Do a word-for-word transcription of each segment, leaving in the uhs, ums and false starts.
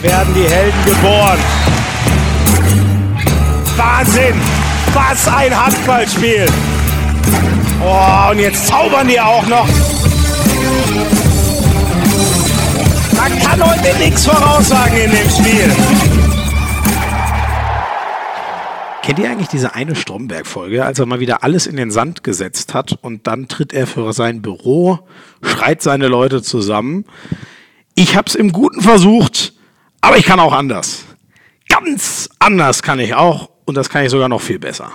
werden die Helden geboren. Wahnsinn! Was ein Handballspiel! Oh, und jetzt zaubern die auch noch. Man kann heute nichts voraussagen in dem Spiel. Kennt ihr eigentlich diese eine Stromberg-Folge, als er mal wieder alles in den Sand gesetzt hat und dann tritt er für sein Büro, schreit seine Leute zusammen. Ich hab's im Guten versucht, aber ich kann auch anders. Ganz anders kann ich auch und das kann ich sogar noch viel besser.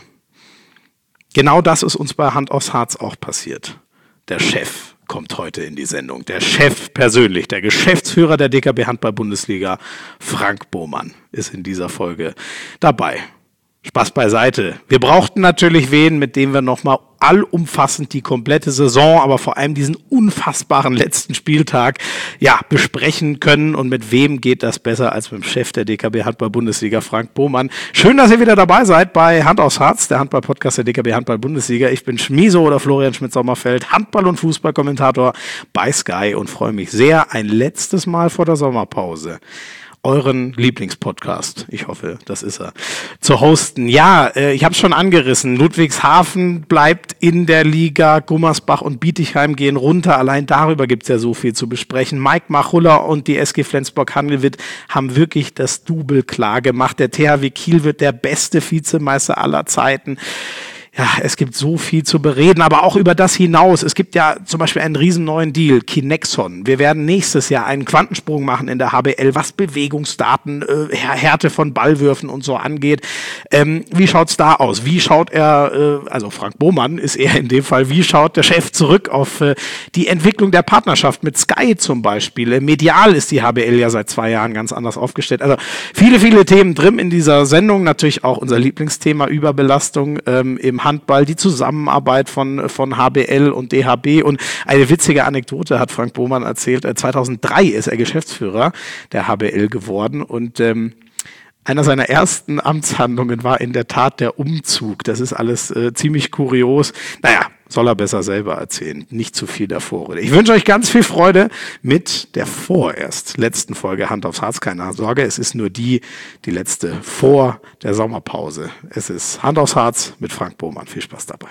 Genau das ist uns bei Hand aufs Harz auch passiert. Der Chef kommt heute in die Sendung. Der Chef persönlich, der Geschäftsführer der D K B Handball-Bundesliga, Frank Bohmann, ist in dieser Folge dabei. Spaß beiseite. Wir brauchten natürlich wen, mit dem wir nochmal allumfassend die komplette Saison, aber vor allem diesen unfassbaren letzten Spieltag, ja, besprechen können. Und mit wem geht das besser als mit dem Chef der D K B Handball-Bundesliga, Frank Bohmann. Schön, dass ihr wieder dabei seid bei Hand aufs Harz, der Handball-Podcast der D K B Handball-Bundesliga. Ich bin Schmieso oder Florian Schmidt-Sommerfeld, Handball- und Fußballkommentator bei Sky und freue mich sehr, ein letztes Mal vor der Sommerpause euren Lieblingspodcast, ich hoffe, das ist er, zu hosten. Ja, äh, ich habe es schon angerissen. Ludwigshafen bleibt in der Liga, Gummersbach und Bietigheim gehen runter. Allein darüber gibt's ja so viel zu besprechen. Mike Machulla und die S G Flensburg-Handewitt haben wirklich das Double klar gemacht. Der T H W Kiel wird der beste Vizemeister aller Zeiten. Ja, es gibt so viel zu bereden, aber auch über das hinaus. Es gibt ja zum Beispiel einen riesen neuen Deal, Kinexon. Wir werden nächstes Jahr einen Quantensprung machen in der H B L, was Bewegungsdaten, äh, Härte von Ballwürfen und so angeht. Ähm, wie schaut's da aus? Wie schaut er, äh, also Frank Bohmann ist er in dem Fall, wie schaut der Chef zurück auf äh, die Entwicklung der Partnerschaft mit Sky zum Beispiel? Äh, medial ist die H B L ja seit zwei Jahren ganz anders aufgestellt. Also viele, viele Themen drin in dieser Sendung. Natürlich auch unser Lieblingsthema Überbelastung ähm, im Handball, die Zusammenarbeit von, von H B L und D H B. Und eine witzige Anekdote hat Frank Bohmann erzählt. zweitausenddrei ist er Geschäftsführer der H B L geworden und ähm, einer seiner ersten Amtshandlungen war in der Tat der Umzug. Das ist alles äh, ziemlich kurios. Naja, soll er besser selber erzählen. Nicht zu viel der Vorrede. Ich wünsche euch ganz viel Freude mit der vorerst letzten Folge Hand aufs Harz. Keine Sorge, es ist nur die, die letzte vor der Sommerpause. Es ist Hand aufs Harz mit Frank Bohmann. Viel Spaß dabei.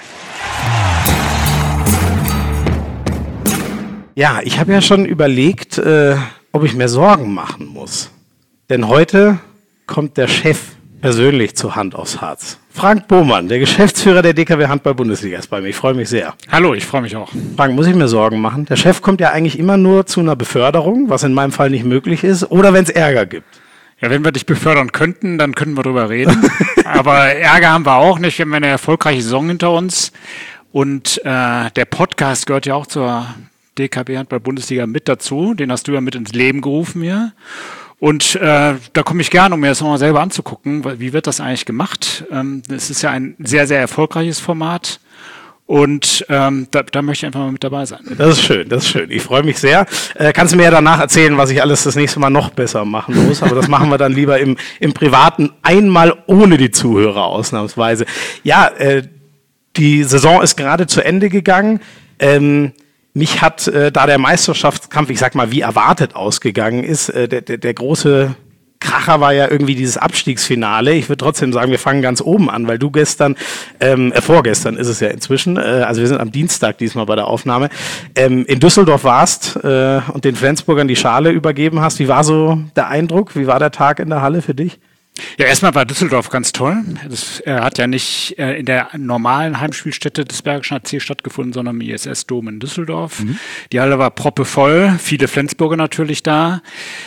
Ja, ich habe ja schon überlegt, äh, ob ich mir Sorgen machen muss. Denn heute kommt der Chef persönlich zur Hand aufs Harz. Frank Bohmann, der Geschäftsführer der D K B Handball-Bundesliga ist bei mir. Ich freue mich sehr. Hallo, ich freue mich auch. Frank, muss ich mir Sorgen machen? Der Chef kommt ja eigentlich immer nur zu einer Beförderung, was in meinem Fall nicht möglich ist, oder wenn es Ärger gibt. Ja, wenn wir dich befördern könnten, dann könnten wir drüber reden. Aber Ärger haben wir auch nicht. Wir haben eine erfolgreiche Saison hinter uns. Und äh, der Podcast gehört ja auch zur D K B Handball-Bundesliga mit dazu. Den hast du ja mit ins Leben gerufen hier. Und äh, da komme ich gerne, um mir das nochmal selber anzugucken, weil, wie wird das eigentlich gemacht? Ähm, das ist ja ein sehr, sehr erfolgreiches Format und ähm, da, da möchte ich einfach mal mit dabei sein. Das ist schön, das ist schön. Ich freue mich sehr. Äh, kannst du mir ja danach erzählen, was ich alles das nächste Mal noch besser machen muss, aber das machen wir dann lieber im, im Privaten, einmal ohne die Zuhörer ausnahmsweise. Ja, äh, die Saison ist gerade zu Ende gegangen. Ähm, Mich hat, äh, da der Meisterschaftskampf, ich sag mal, wie erwartet ausgegangen ist, äh, der, der, der große Kracher war ja irgendwie dieses Abstiegsfinale. Ich würde trotzdem sagen, wir fangen ganz oben an, weil du gestern, ähm, äh, vorgestern ist es ja inzwischen, äh, also wir sind am Dienstag diesmal bei der Aufnahme, ähm, in Düsseldorf warst äh, und den Flensburgern die Schale übergeben hast. Wie war so der Eindruck? Wie war der Tag in der Halle für dich? Ja, erstmal war Düsseldorf ganz toll. Das äh, hat ja nicht äh, in der normalen Heimspielstätte des Bergischen A C stattgefunden, sondern im I S S-Dom in Düsseldorf. Mhm. Die Halle war proppevoll, viele Flensburger natürlich da.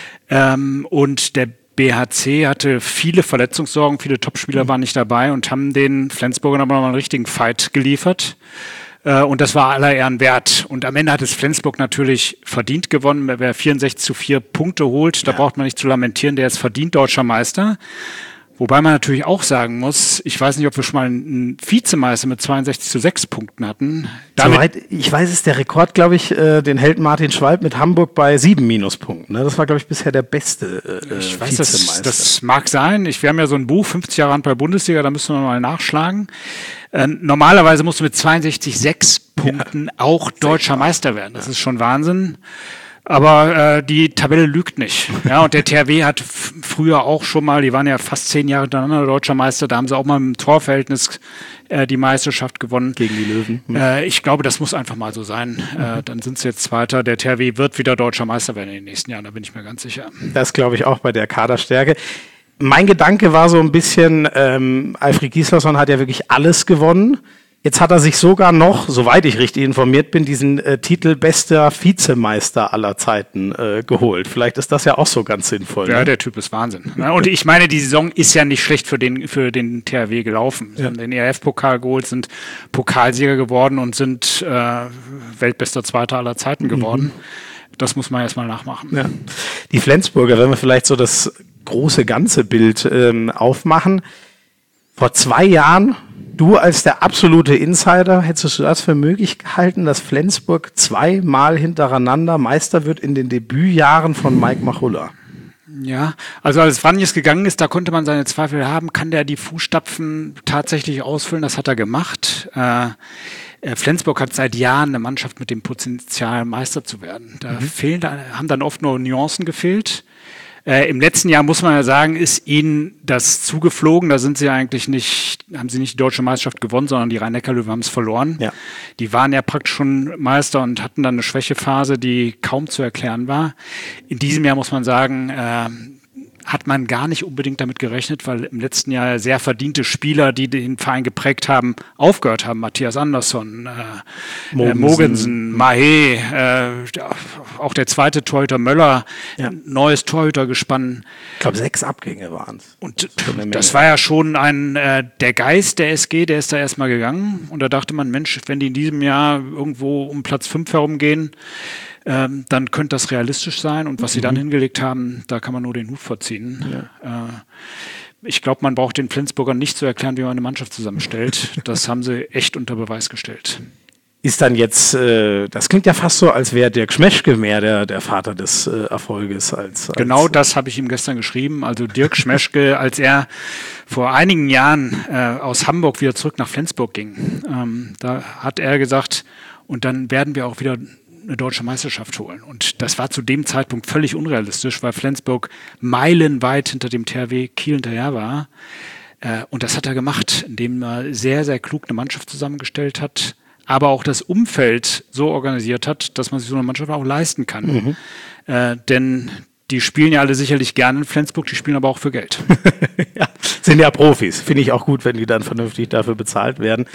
Ähm, und der B H C hatte viele Verletzungssorgen, viele Topspieler mhm. waren nicht dabei und haben den Flensburgern aber nochmal einen richtigen Fight geliefert. Und das war aller Ehren wert. Und am Ende hat es Flensburg natürlich verdient gewonnen. Wer vierundsechzig zu vier Punkte holt, da ja. braucht man nicht zu lamentieren, der ist verdient deutscher Meister. Wobei man natürlich auch sagen muss, ich weiß nicht, ob wir schon mal einen Vizemeister mit zweiundsechzig zu sechs Punkten hatten. Soweit ich weiß, ist der Rekord, glaube ich, äh, den hält Martin Schwalb mit Hamburg bei sieben Minuspunkten. Ne? Das war, glaube ich, bisher der beste äh, ich weiß, Vizemeister. Das, das mag sein. Ich, wir haben ja so ein Buch, fünfzig Jahre Handball-Bundesliga, da müssen wir mal nachschlagen. Äh, normalerweise musst du mit zweiundsechzig zu sechs Punkten ja. auch deutscher Meister werden. Das ja. ist schon Wahnsinn. Aber äh, die Tabelle lügt nicht. Ja, und der T H W hat f- früher auch schon mal, die waren ja fast zehn Jahre hintereinander deutscher Meister, da haben sie auch mal im Torverhältnis äh, die Meisterschaft gewonnen. Gegen die Löwen. Mhm. Äh, ich glaube, das muss einfach mal so sein. Mhm. Äh, dann sind sie jetzt Zweiter. Der T H W wird wieder deutscher Meister werden in den nächsten Jahren, da bin ich mir ganz sicher. Das glaube ich auch bei der Kaderstärke. Mein Gedanke war so ein bisschen, ähm, Alfred Gislason hat ja wirklich alles gewonnen. Jetzt hat er sich sogar noch, soweit ich richtig informiert bin, diesen äh, Titel bester Vizemeister aller Zeiten äh, geholt. Vielleicht ist das ja auch so ganz sinnvoll. Ja, ne? der Typ ist Wahnsinn. Und ich meine, die Saison ist ja nicht schlecht für den, für den T H W gelaufen. Sie Ja. haben den E R F-Pokal geholt, sind Pokalsieger geworden und sind äh, weltbester Zweiter aller Zeiten geworden. Mhm. Das muss man erstmal nachmachen. Ja. Die Flensburger, wenn wir vielleicht so das große ganze Bild ähm, aufmachen. Vor zwei Jahren, du als der absolute Insider, hättest du das für möglich gehalten, dass Flensburg zweimal hintereinander Meister wird in den Debütjahren von Mike Machulla? Ja, also als Vranjes gegangen ist, da konnte man seine Zweifel haben, kann der die Fußstapfen tatsächlich ausfüllen? Das hat er gemacht. Äh, Flensburg hat seit Jahren eine Mannschaft mit dem Potenzial, Meister zu werden. Da mhm. fehlen, da haben dann oft nur Nuancen gefehlt. Äh, Im letzten Jahr muss man ja sagen, ist ihnen das zugeflogen. Da sind sie eigentlich nicht, haben sie nicht die deutsche Meisterschaft gewonnen, sondern die Rhein-Neckar-Löwen haben es verloren. Ja. Die waren ja praktisch schon Meister und hatten dann eine Schwächephase, die kaum zu erklären war. In diesem Jahr muss man sagen, äh, hat man gar nicht unbedingt damit gerechnet, weil im letzten Jahr sehr verdiente Spieler, die den Verein geprägt haben, aufgehört haben. Matthias Andersson, äh, Mogensen, äh, Mogensen Mahé, äh, auch der zweite Torhüter Möller, ja. neues Torhütergespann. Ich glaube, sechs Abgänge waren es. Und das war ja schon ein, äh, der Geist der S G, der ist da erstmal gegangen. Und da dachte man, Mensch, wenn die in diesem Jahr irgendwo um Platz fünf herumgehen, Ähm, dann könnte das realistisch sein. Und was mhm. sie dann hingelegt haben, da kann man nur den Hut vorziehen. Ja. Äh, ich glaube, man braucht den Flensburgern nicht zu erklären, wie man eine Mannschaft zusammenstellt. Das haben sie echt unter Beweis gestellt. Ist dann jetzt, äh, das klingt ja fast so, als wäre Dirk Schmeschke mehr der, der Vater des äh, Erfolges. Als, als genau das habe ich ihm gestern geschrieben. Also Dirk Schmeschke, als er vor einigen Jahren äh, aus Hamburg wieder zurück nach Flensburg ging, ähm, da hat er gesagt, und dann werden wir auch wieder eine deutsche Meisterschaft holen. Und das war zu dem Zeitpunkt völlig unrealistisch, weil Flensburg meilenweit hinter dem T H W Kiel hinterher war. Äh, und das hat er gemacht, indem er sehr, sehr klug eine Mannschaft zusammengestellt hat, aber auch das Umfeld so organisiert hat, dass man sich so eine Mannschaft auch leisten kann. Mhm. Äh, denn die spielen ja alle sicherlich gerne in Flensburg, die spielen aber auch für Geld. Ja, sind ja Profis. Finde ich auch gut, wenn die dann vernünftig dafür bezahlt werden.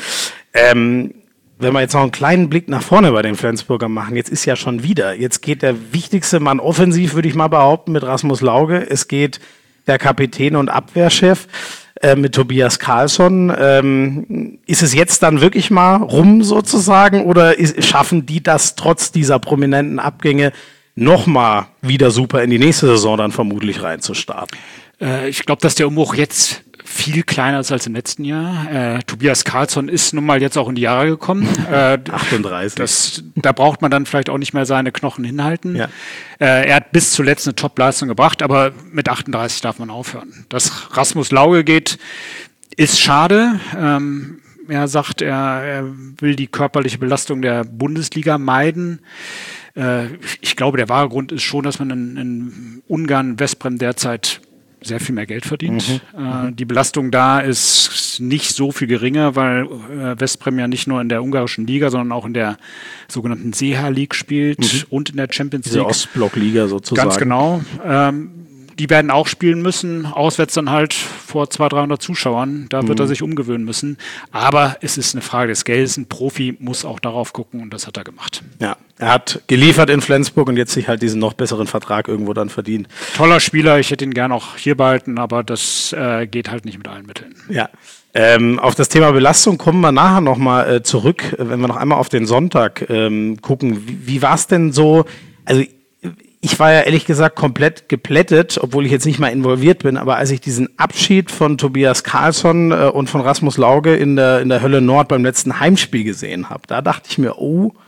Ähm, Wenn wir jetzt noch einen kleinen Blick nach vorne bei den Flensburgern machen, jetzt ist ja schon wieder, jetzt geht der wichtigste Mann offensiv, würde ich mal behaupten, mit Rasmus Lauge. Es geht der Kapitän und Abwehrchef äh, mit Tobias Karlsson. Ähm, ist es jetzt dann wirklich mal rum sozusagen oder ist, schaffen die das trotz dieser prominenten Abgänge nochmal wieder super in die nächste Saison dann vermutlich reinzustarten? Äh, ich glaube, dass der Umbruch jetzt viel kleiner ist als im letzten Jahr. Äh, Tobias Karlsson ist nun mal jetzt auch in die Jahre gekommen. Äh, achtunddreißig. Das, da braucht man dann vielleicht auch nicht mehr seine Knochen hinhalten. Ja. Äh, er hat bis zuletzt eine Top-Leistung gebracht, aber mit achtunddreißig darf man aufhören. Dass Rasmus Lauge geht, ist schade. Ähm, er sagt, er, er will die körperliche Belastung der Bundesliga meiden. Äh, ich glaube, der wahre Grund ist schon, dass man in, in Ungarn, Veszprém derzeit sehr viel mehr Geld verdient. Mhm. Äh, die Belastung da ist nicht so viel geringer, weil äh, Veszprém ja nicht nur in der ungarischen Liga, sondern auch in der sogenannten Seha League spielt mhm. und in der Champions League. Diese Ostblock-Liga sozusagen. Ganz genau. Ähm, die werden auch spielen müssen, auswärts dann halt vor zweihundert, dreihundert Zuschauern. Da wird mhm. er sich umgewöhnen müssen. Aber es ist eine Frage des Geldes. Ein Profi muss auch darauf gucken und das hat er gemacht. Ja, er hat geliefert in Flensburg und jetzt sich halt diesen noch besseren Vertrag irgendwo dann verdient. Toller Spieler, ich hätte ihn gern auch hier behalten, aber das äh, geht halt nicht mit allen Mitteln. Ja. Ähm, auf das Thema Belastung kommen wir nachher nochmal äh, zurück, wenn wir noch einmal auf den Sonntag ähm, gucken. Wie, wie war es denn so? Also ich war ja ehrlich gesagt komplett geplättet, obwohl ich jetzt nicht mal involviert bin, aber als ich diesen Abschied von Tobias Karlsson äh, und von Rasmus Lauge in der, in der Hölle Nord beim letzten Heimspiel gesehen habe, da dachte ich mir, oh,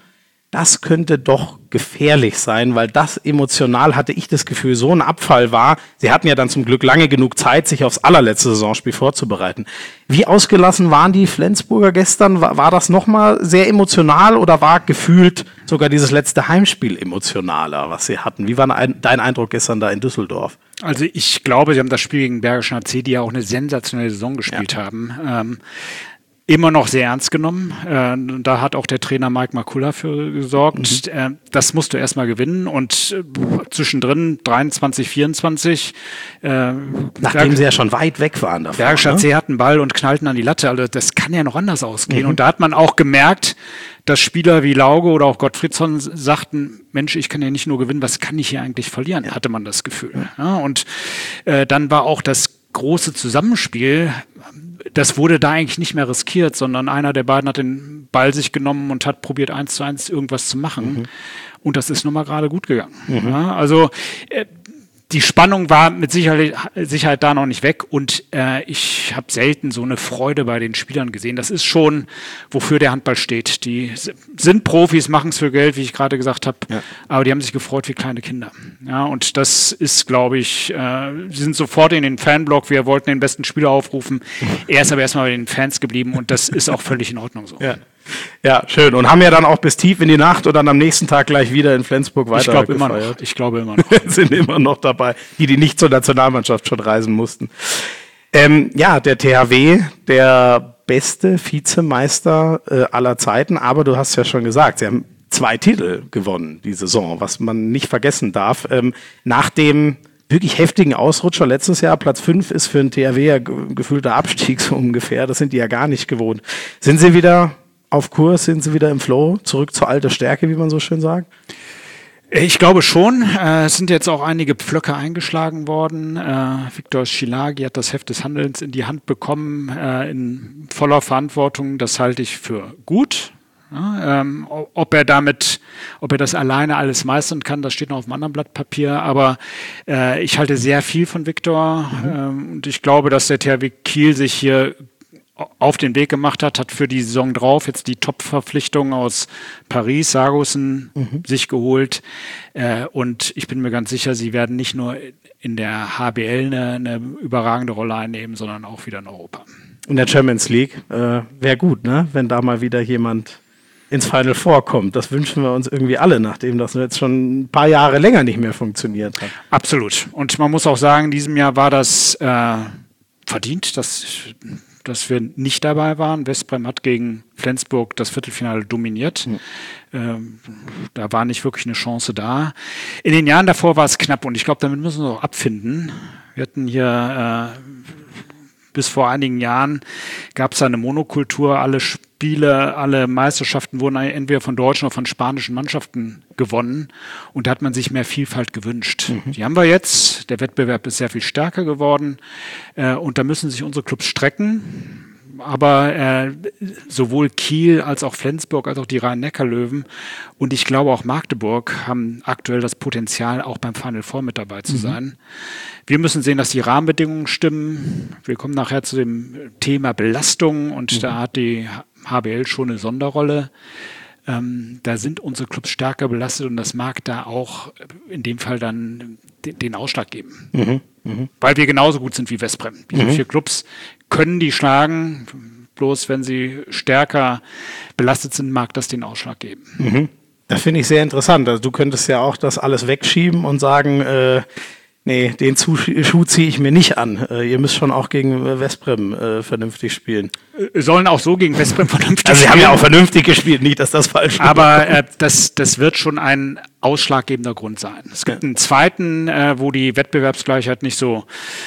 das könnte doch gefährlich sein, weil das emotional, hatte ich das Gefühl, so ein Abfall war. Sie hatten ja dann zum Glück lange genug Zeit, sich aufs allerletzte Saisonspiel vorzubereiten. Wie ausgelassen waren die Flensburger gestern? War, war das nochmal sehr emotional oder war gefühlt sogar dieses letzte Heimspiel emotionaler, was sie hatten? Wie war dein Eindruck gestern da in Düsseldorf? Also ich glaube, sie haben das Spiel gegen Bergischen A C, die ja auch eine sensationelle Saison gespielt ja. haben, ähm, immer noch sehr ernst genommen. Äh, da hat auch der Trainer Mike Makula für gesorgt. Mhm. Äh, das musst du erstmal gewinnen. Und äh, zwischendrin dreiundzwanzig, vierundzwanzig. Äh, Nachdem Berg- sie ja schon weit weg waren davon. Bergischer ne? A C hatten Ball und knallten an die Latte. Also das kann ja noch anders ausgehen. Mhm. Und da hat man auch gemerkt, dass Spieler wie Lauge oder auch Gottfriedsson sagten, Mensch, ich kann ja nicht nur gewinnen, was kann ich hier eigentlich verlieren? Ja. Hatte man das Gefühl. Ja, und äh, dann war auch das große Zusammenspiel, das wurde da eigentlich nicht mehr riskiert, sondern einer der beiden hat den Ball sich genommen und hat probiert, eins zu eins irgendwas zu machen. Mhm. Und das ist nun mal gerade gut gegangen. Mhm. Ja, also äh, die Spannung war mit Sicherheit, Sicherheit da noch nicht weg und äh, ich habe selten so eine Freude bei den Spielern gesehen. Das ist schon, wofür der Handball steht. Die sind Profis, machen es für Geld, wie ich gerade gesagt habe, ja. aber die haben sich gefreut wie kleine Kinder. Ja, und das ist, glaube ich, äh, sie sind sofort in den Fanblock, wir wollten den besten Spieler aufrufen. Er ist aber erstmal bei den Fans geblieben und das ist auch völlig in Ordnung so. Ja. Ja, schön. Und haben ja dann auch bis tief in die Nacht und dann am nächsten Tag gleich wieder in Flensburg weiter ich glaube immer gefeiert. noch. Ich glaube immer noch. Sind immer noch dabei, die, die nicht zur Nationalmannschaft schon reisen mussten. Ähm, ja, der T H W, der beste Vizemeister äh, aller Zeiten, aber du hast ja schon gesagt, sie haben zwei Titel gewonnen die Saison, was man nicht vergessen darf. Ähm, nach dem wirklich heftigen Ausrutscher letztes Jahr, Platz fünf ist für den T H W ja ge- gefühlter Abstieg so ungefähr, das sind die ja gar nicht gewohnt. Sind sie wieder auf Kurs, sind sie wieder im Flow, zurück zur alten Stärke, wie man so schön sagt? Ich glaube schon. Äh, es sind jetzt auch einige Pflöcke eingeschlagen worden. Äh, Viktor Schilagi hat das Heft des Handelns in die Hand bekommen, äh, in voller Verantwortung. Das halte ich für gut. Ja, ähm, ob er damit, ob er das alleine alles meistern kann, das steht noch auf einem anderen Blatt Papier. Aber äh, ich halte sehr viel von Viktor mhm. ähm, und ich glaube, dass der T H W Kiel sich hier auf den Weg gemacht hat, hat für die Saison drauf jetzt die Top-Verpflichtung aus Paris, Sargussen, mhm. sich geholt. Äh, und ich bin mir ganz sicher, sie werden nicht nur in der H B L eine, eine überragende Rolle einnehmen, sondern auch wieder in Europa. In der Champions League äh, wäre gut, ne? Wenn da mal wieder jemand ins Final Four kommt. Das wünschen wir uns irgendwie alle, nachdem das jetzt schon ein paar Jahre länger nicht mehr funktioniert hat. Absolut. Und man muss auch sagen, in diesem Jahr war das äh, verdient, dass dass wir nicht dabei waren. Westbrem hat gegen Flensburg das Viertelfinale dominiert. Mhm. Ähm, da war nicht wirklich eine Chance da. In den Jahren davor war es knapp und ich glaube, damit müssen wir auch abfinden. Wir hatten hier äh, bis vor einigen Jahren gab es eine Monokultur. Alle Spiele, alle Meisterschaften wurden entweder von deutschen oder von spanischen Mannschaften gewonnen. Und da hat man sich mehr Vielfalt gewünscht. Mhm. Die haben wir jetzt. Der Wettbewerb ist sehr viel stärker geworden. Äh, und da müssen sich unsere Clubs strecken. Aber äh, sowohl Kiel als auch Flensburg als auch die Rhein-Neckar-Löwen und ich glaube auch Magdeburg haben aktuell das Potenzial, auch beim Final Four mit dabei zu mhm. sein. Wir müssen sehen, dass die Rahmenbedingungen stimmen. Wir kommen nachher zu dem Thema Belastung und mhm. da hat die H B L schon eine Sonderrolle. Ähm, da sind unsere Clubs stärker belastet und das mag da auch in dem Fall dann den, den Ausschlag geben. Mhm. Mhm. Weil wir genauso gut sind wie Westbrem. Diese mhm. vier Clubs können die schlagen, bloß wenn sie stärker belastet sind, mag das den Ausschlag geben. Mhm. Das finde ich sehr interessant. Also du könntest ja auch das alles wegschieben und sagen, äh, nee, den Schuh ziehe ich mir nicht an. Äh, ihr müsst schon auch gegen Westbrem äh, vernünftig spielen. Äh, sollen auch so gegen Westbrem vernünftig also spielen. Also sie haben ja auch vernünftig gespielt, nicht, dass das falsch ist. Aber äh, das, das wird schon ein ausschlaggebender Grund sein. Es gibt ja. einen zweiten, äh, wo die Wettbewerbsgleichheit nicht so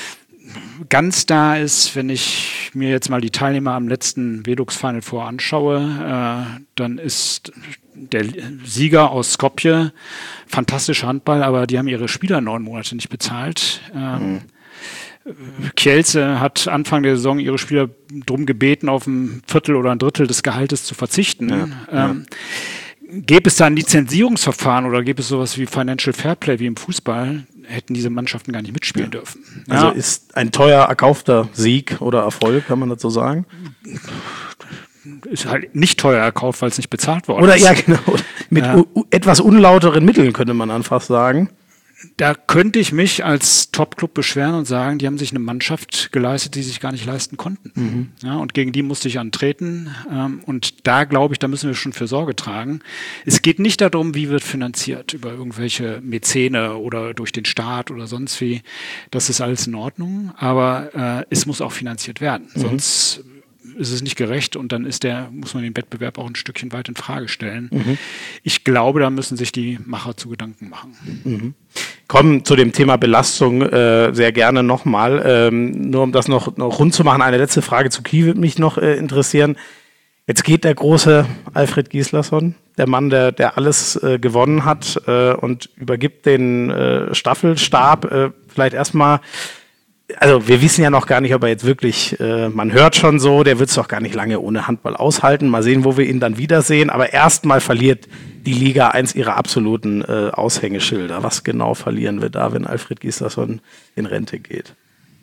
ganz da ist. Wenn ich mir jetzt mal die Teilnehmer am letzten Velux Final Four anschaue, äh, dann ist der Sieger aus Skopje fantastischer Handball, aber die haben ihre Spieler neun Monate nicht bezahlt. Ähm, mhm. Kielce hat Anfang der Saison ihre Spieler darum gebeten, auf ein Viertel oder ein Drittel des Gehaltes zu verzichten. Ja, ähm, ja. Gäbe es da ein Lizenzierungsverfahren oder gäbe es sowas wie Financial Fairplay wie im Fußball, hätten diese Mannschaften gar nicht mitspielen ja. dürfen. Also ja. ist ein teuer erkaufter Sieg oder Erfolg, kann man das so sagen? Ist halt nicht teuer erkauft, weil es nicht bezahlt worden oder, ist. Ja, genau. Mit ja. u- etwas unlauteren Mitteln, könnte man dann fast sagen. Da könnte ich mich als Top-Club beschweren und sagen, die haben sich eine Mannschaft geleistet, die sich gar nicht leisten konnten. Mhm. Ja, und gegen die musste ich antreten. Ähm, und da glaube ich, da müssen wir schon für Sorge tragen. Es geht nicht darum, wie wird finanziert, über irgendwelche Mäzene oder durch den Staat oder sonst wie. Das ist alles in Ordnung, aber äh, es muss auch finanziert werden. Mhm. Sonst ist es nicht gerecht und dann ist der, muss man den Wettbewerb auch ein Stückchen weit in Frage stellen. Mhm. Ich glaube, da müssen sich die Macher zu Gedanken machen. Mhm. Kommen zu dem Thema Belastung äh, sehr gerne nochmal. Ähm, nur um das noch, noch rund zu machen, eine letzte Frage zu Kiel würde mich noch äh, interessieren. Jetzt geht der große Alfred Gislason, der Mann, der, der alles äh, gewonnen hat äh, und übergibt den äh, Staffelstab. Äh, vielleicht erstmal, also wir wissen ja noch gar nicht, ob er jetzt wirklich, äh, man hört schon so, der wird es doch gar nicht lange ohne Handball aushalten. Mal sehen, wo wir ihn dann wiedersehen. Aber erstmal verliert die Liga eins ihrer absoluten äh, Aushängeschilder. Was genau verlieren wir da, wenn Alfred Gislason in Rente geht?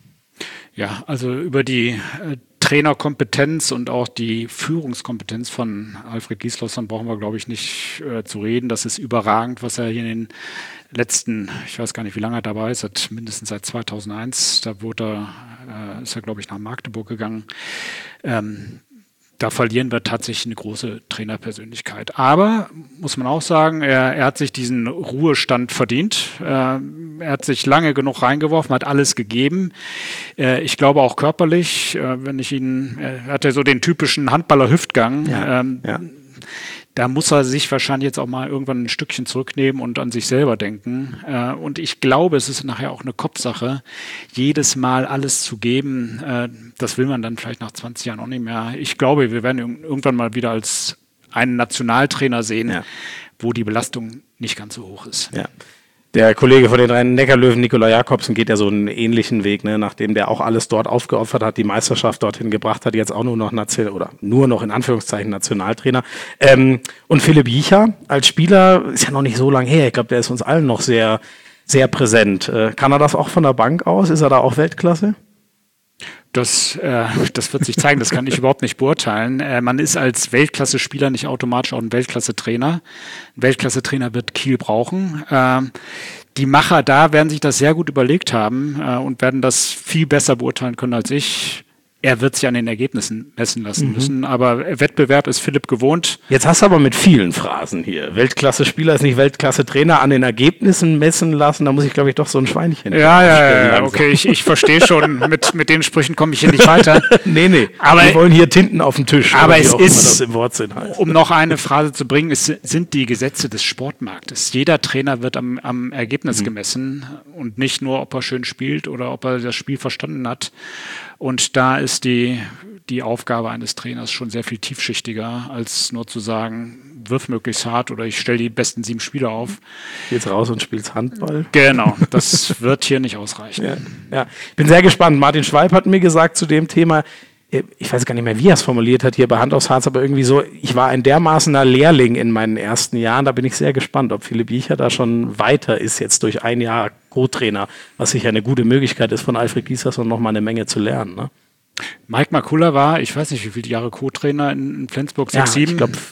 Ja, also über die äh, Trainerkompetenz und auch die Führungskompetenz von Alfred Gislason brauchen wir, glaube ich, nicht äh, zu reden. Das ist überragend, was er hier in den letzten, ich weiß gar nicht, wie lange er dabei ist, seit, mindestens seit zweitausendeins, da wurde er, äh, ist er, glaube ich, nach Magdeburg gegangen. Ähm, Da verlieren wir tatsächlich eine große Trainerpersönlichkeit. Aber, muss man auch sagen, er, er hat sich diesen Ruhestand verdient. Äh, er hat sich lange genug reingeworfen, hat alles gegeben. Äh, ich glaube auch körperlich, äh, wenn ich ihn, er hat ja so den typischen Handballer-Hüftgang. Ja, ähm, ja. Da muss er sich wahrscheinlich jetzt auch mal irgendwann ein Stückchen zurücknehmen und an sich selber denken. Äh, und ich glaube, es ist nachher auch eine Kopfsache, jedes Mal alles zu geben. Äh, das will man dann vielleicht nach zwanzig Jahren auch nicht mehr. Ich glaube, wir werden irgendwann mal wieder als einen Nationaltrainer sehen, ja, wo die Belastung nicht ganz so hoch ist. Ja. Der Kollege von den Rhein-Neckar-Löwen, Nikola Jakobsen, geht ja so einen ähnlichen Weg, ne? Nachdem der auch alles dort aufgeopfert hat, die Meisterschaft dorthin gebracht hat, jetzt auch nur noch Nation- oder nur noch in Anführungszeichen Nationaltrainer. Ähm, und Philipp Jicha als Spieler ist ja noch nicht so lange her. Ich glaube, der ist uns allen noch sehr, sehr präsent. Äh, kann er das auch von der Bank aus? Ist er da auch Weltklasse? Das, äh, das wird sich zeigen, das kann ich überhaupt nicht beurteilen. Äh, man ist als Weltklasse-Spieler nicht automatisch auch ein Weltklasse-Trainer. Ein Weltklasse-Trainer wird Kiel brauchen. Äh, die Macher da werden sich das sehr gut überlegt haben äh, und werden das viel besser beurteilen können als ich. Er wird sich an den Ergebnissen messen lassen mhm. müssen, aber Wettbewerb ist Philipp gewohnt. Jetzt hast du aber mit vielen Phrasen hier. Weltklasse-Spieler ist nicht Weltklasse-Trainer, an den Ergebnissen messen lassen, da muss ich, glaube ich, doch so ein Schweinchen. Ja, ja, ja, okay, ich, ich verstehe schon, mit, mit den Sprüchen komme ich hier nicht weiter. nee, nee, aber wir wollen hier Tinten auf dem Tisch. Aber es ist, das im Wortsinn heißt. Um noch eine Phrase zu bringen, es sind die Gesetze des Sportmarktes. Jeder Trainer wird am, am Ergebnis mhm. gemessen und nicht nur, ob er schön spielt oder ob er das Spiel verstanden hat. Und da ist die, die Aufgabe eines Trainers schon sehr viel tiefschichtiger, als nur zu sagen, wirf möglichst hart oder ich stelle die besten sieben Spieler auf. Jetzt raus und spielst Handball. Genau, das wird hier nicht ausreichen. Ja, ja. Ich bin sehr gespannt. Martin Schweib hat mir gesagt zu dem Thema, ich weiß gar nicht mehr, wie er es formuliert hat hier bei Hand aufs Harz, aber irgendwie so, ich war ein dermaßener Lehrling in meinen ersten Jahren, da bin ich sehr gespannt, ob Philipp Jicha da schon weiter ist jetzt durch ein Jahr Co-Trainer, was sicher eine gute Möglichkeit ist, von Alfred Gislason noch mal eine Menge zu lernen. Ne? Mike Makula war, ich weiß nicht, wie viele Jahre Co-Trainer in Flensburg, sechs, ja, sieben? Ich glaube,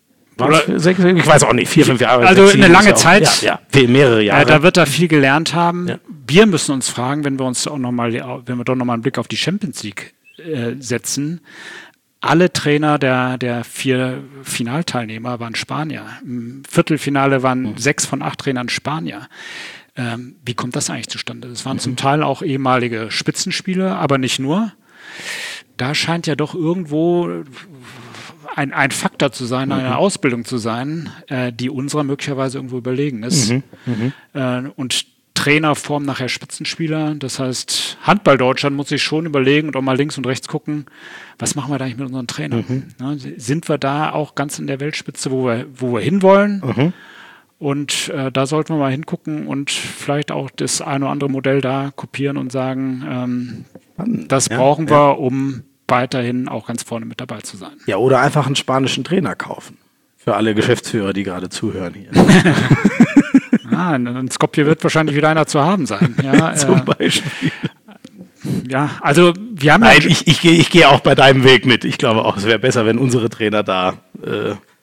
ich weiß auch nicht, vier, fünf Jahre. Also sechs, eine sieben, lange auch, Zeit. Ja, ja, mehrere Jahre. Äh, da wird er viel gelernt haben. Ja. Wir müssen uns fragen, wenn wir uns auch noch mal, wenn wir doch noch mal einen Blick auf die Champions League setzen. Alle Trainer der, der vier Finalteilnehmer waren Spanier. Im Viertelfinale waren mhm. sechs von acht Trainern Spanier. Ähm, wie kommt das eigentlich zustande? Das waren mhm. zum Teil auch ehemalige Spitzenspieler, aber nicht nur. Da scheint ja doch irgendwo ein, ein Faktor zu sein, eine mhm. Ausbildung zu sein, äh, die unserer möglicherweise irgendwo überlegen ist. Mhm. Mhm. Äh, und Trainer formen nachher Spitzenspieler. Das heißt, Handball Deutschland muss sich schon überlegen und auch mal links und rechts gucken, was machen wir da eigentlich mit unseren Trainern? Mhm. Ja, sind wir da auch ganz in der Weltspitze, wo wir, wo wir hinwollen? Mhm. Und äh, da sollten wir mal hingucken und vielleicht auch das eine oder andere Modell da kopieren und sagen, ähm, das ja, brauchen wir, ja. um weiterhin auch ganz vorne mit dabei zu sein. Ja, oder einfach einen spanischen Trainer kaufen. Für alle Geschäftsführer, die gerade zuhören hier. Ah, in Skopje wird wahrscheinlich wieder einer zu haben sein. Ja, Zum äh, Beispiel. Ja, also wir haben... Nein, ich, ich gehe ich geh auch bei deinem Weg mit. Ich glaube auch, es wäre besser, wenn unsere Trainer da äh,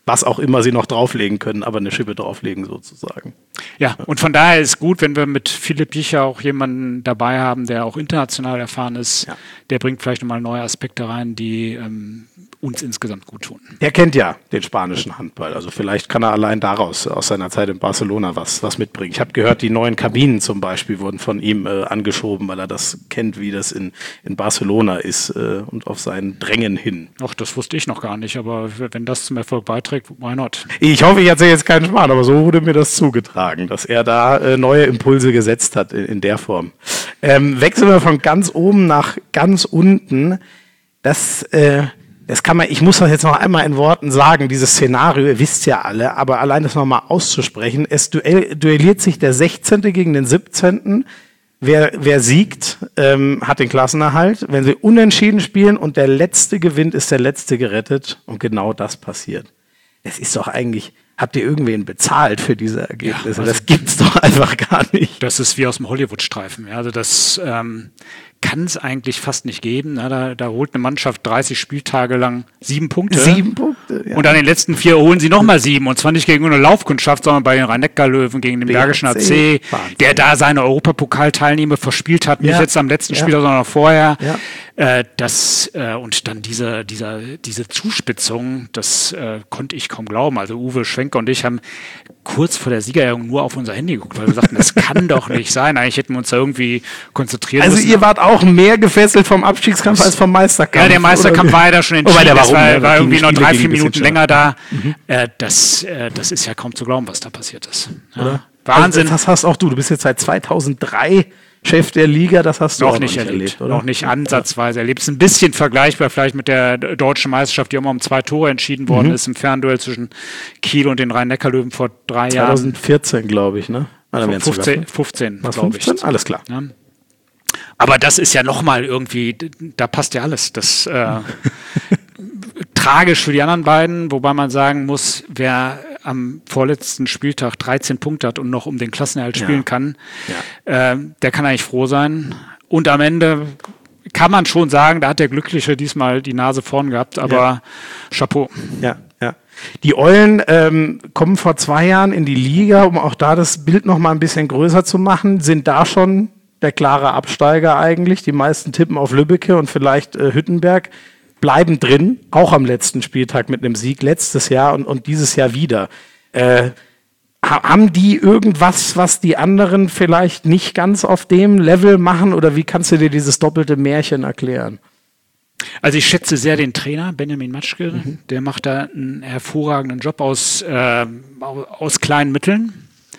was auch immer sie noch drauflegen können, aber eine Schippe drauflegen sozusagen. Ja, und von daher ist gut, wenn wir mit Philipp Jicher auch jemanden dabei haben, der auch international erfahren ist. Ja. Der bringt vielleicht nochmal neue Aspekte rein, die ähm, uns insgesamt gut tun. Er kennt ja den spanischen Handball, also vielleicht kann er allein daraus, aus seiner Zeit in Barcelona, was, was mitbringen. Ich habe gehört, die neuen Kabinen zum Beispiel wurden von ihm äh, angeschoben, weil er das kennt, wie das in, in Barcelona ist äh, und auf seinen Drängen hin. Ach, das wusste ich noch gar nicht, aber wenn das zum Erfolg beiträgt, why not? Ich hoffe, ich erzähle jetzt keinen Schmarrn, aber so wurde mir das zugetragen, dass er da äh, neue Impulse gesetzt hat in, in der Form. Ähm, wechseln wir von ganz oben nach ganz unten. Das... Äh, Das kann man, ich muss das jetzt noch einmal in Worten sagen, dieses Szenario, ihr wisst ja alle, aber allein das nochmal auszusprechen, es duell, duelliert sich der sechzehnte gegen den siebzehnten Wer, wer siegt, ähm, hat den Klassenerhalt. Wenn sie unentschieden spielen und der Letzte gewinnt, ist der Letzte gerettet. Und genau das passiert. Das ist doch eigentlich, habt ihr irgendwen bezahlt für diese Ergebnisse? Ja, also das gibt's doch einfach gar nicht. Das ist wie aus dem Hollywood-Streifen. Ja, also das ähm, kann es eigentlich fast nicht geben. Na, da, da holt eine Mannschaft dreißig Spieltage lang sieben Punkte. Sieben Punkte, ja. Und an den letzten vier holen sie nochmal sieben. Und zwar nicht gegen eine Laufkundschaft, sondern bei den Rhein-Neckar-Löwen gegen den Bergischen A C, Wahnsinn. Der da seine Europapokalteilnehmer verspielt hat. Nicht ja. jetzt am letzten ja. Spieler, sondern vorher. Ja. Äh, das, äh, und dann diese, dieser, diese Zuspitzung, das äh, konnte ich kaum glauben. Also Uwe Schwenker und ich haben kurz vor der Siegerehrung nur auf unser Handy geguckt, weil wir sagten, das kann doch nicht sein. Eigentlich hätten wir uns da irgendwie konzentrieren also müssen. Also ihr wart auch mehr gefesselt vom Abstiegskampf als vom Meisterkampf. Ja, der Meisterkampf war ja da schon entschieden. Oh, der war, das war, rum, war irgendwie noch drei, vier Minuten länger da. Mhm. Äh, das, äh, das ist ja kaum zu glauben, was da passiert ist. Ja. Oder? Wahnsinn. Also das hast auch du. Du bist jetzt seit zweitausenddrei Chef der Liga, das hast du noch auch nicht noch nicht erlebt, erlebt, oder? Noch nicht ansatzweise erlebt. Es ist ein bisschen vergleichbar vielleicht mit der deutschen Meisterschaft, die immer um zwei Tore entschieden worden mhm. ist im Fernduell zwischen Kiel und den Rhein-Neckar-Löwen vor drei Jahren. zweitausendvierzehn, glaube ich, ne? fünfzehn, fünfzehn glaube ich. Alles klar. Ja. Aber das ist ja nochmal irgendwie, da passt ja alles. Das äh, tragisch für die anderen beiden, wobei man sagen muss, wer am vorletzten Spieltag dreizehn Punkte hat und noch um den Klassenerhalt spielen ja. kann, ja. Äh, der kann eigentlich froh sein. Und am Ende kann man schon sagen, da hat der Glückliche diesmal die Nase vorn gehabt, aber ja. Chapeau. Ja, ja. Die Eulen ähm, kommen vor zwei Jahren in die Liga, um auch da das Bild noch mal ein bisschen größer zu machen, sind da schon der klare Absteiger eigentlich. Die meisten tippen auf Lübbecke und vielleicht äh, Hüttenberg. Bleiben drin, auch am letzten Spieltag mit einem Sieg letztes Jahr und, und dieses Jahr wieder. Äh, haben die irgendwas, was die anderen vielleicht nicht ganz auf dem Level machen oder wie kannst du dir dieses doppelte Märchen erklären? Also ich schätze sehr den Trainer, Benjamin Matschke, mhm. der macht da einen hervorragenden Job aus, äh, aus kleinen Mitteln.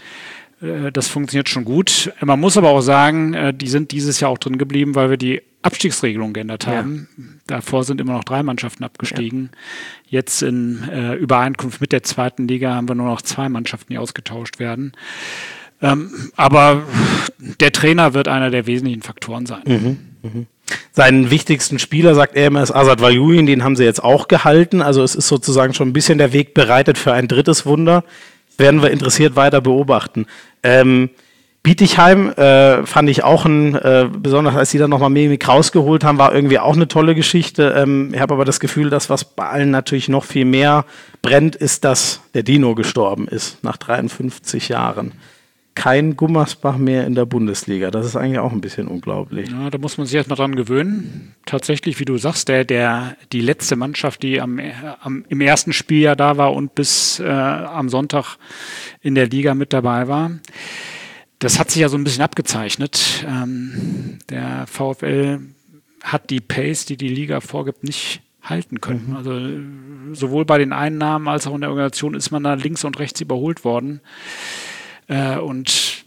Äh, das funktioniert schon gut. Man muss aber auch sagen, äh, die sind dieses Jahr auch drin geblieben, weil wir die Abstiegsregelung geändert haben. Ja. Davor sind immer noch drei Mannschaften abgestiegen. Ja. Jetzt in äh, Übereinkunft mit der zweiten Liga haben wir nur noch zwei Mannschaften, die ausgetauscht werden. Ähm, aber der Trainer wird einer der wesentlichen Faktoren sein. Mhm. Mhm. Seinen wichtigsten Spieler, sagt er immer, ist Azad Valjulin, den haben sie jetzt auch gehalten. Also es ist sozusagen schon ein bisschen der Weg bereitet für ein drittes Wunder. Werden wir interessiert weiter beobachten. Ähm, Bietigheim äh, fand ich auch ein, äh, besonders als sie dann nochmal Mimik rausgeholt haben, war irgendwie auch eine tolle Geschichte. Ähm, ich habe aber das Gefühl, dass was bei allen natürlich noch viel mehr brennt, ist, dass der Dino gestorben ist, nach dreiundfünfzig Jahren. Kein Gummersbach mehr in der Bundesliga. Das ist eigentlich auch ein bisschen unglaublich. Ja, da muss man sich erstmal dran gewöhnen. Tatsächlich, wie du sagst, der, der, die letzte Mannschaft, die am, am, im ersten Spieljahr da war und bis äh, am Sonntag in der Liga mit dabei war. Das hat sich ja so ein bisschen abgezeichnet. Ähm, der VfL hat die Pace, die die Liga vorgibt, nicht halten können. Mhm. Also sowohl bei den Einnahmen als auch in der Organisation ist man da links und rechts überholt worden. Äh, und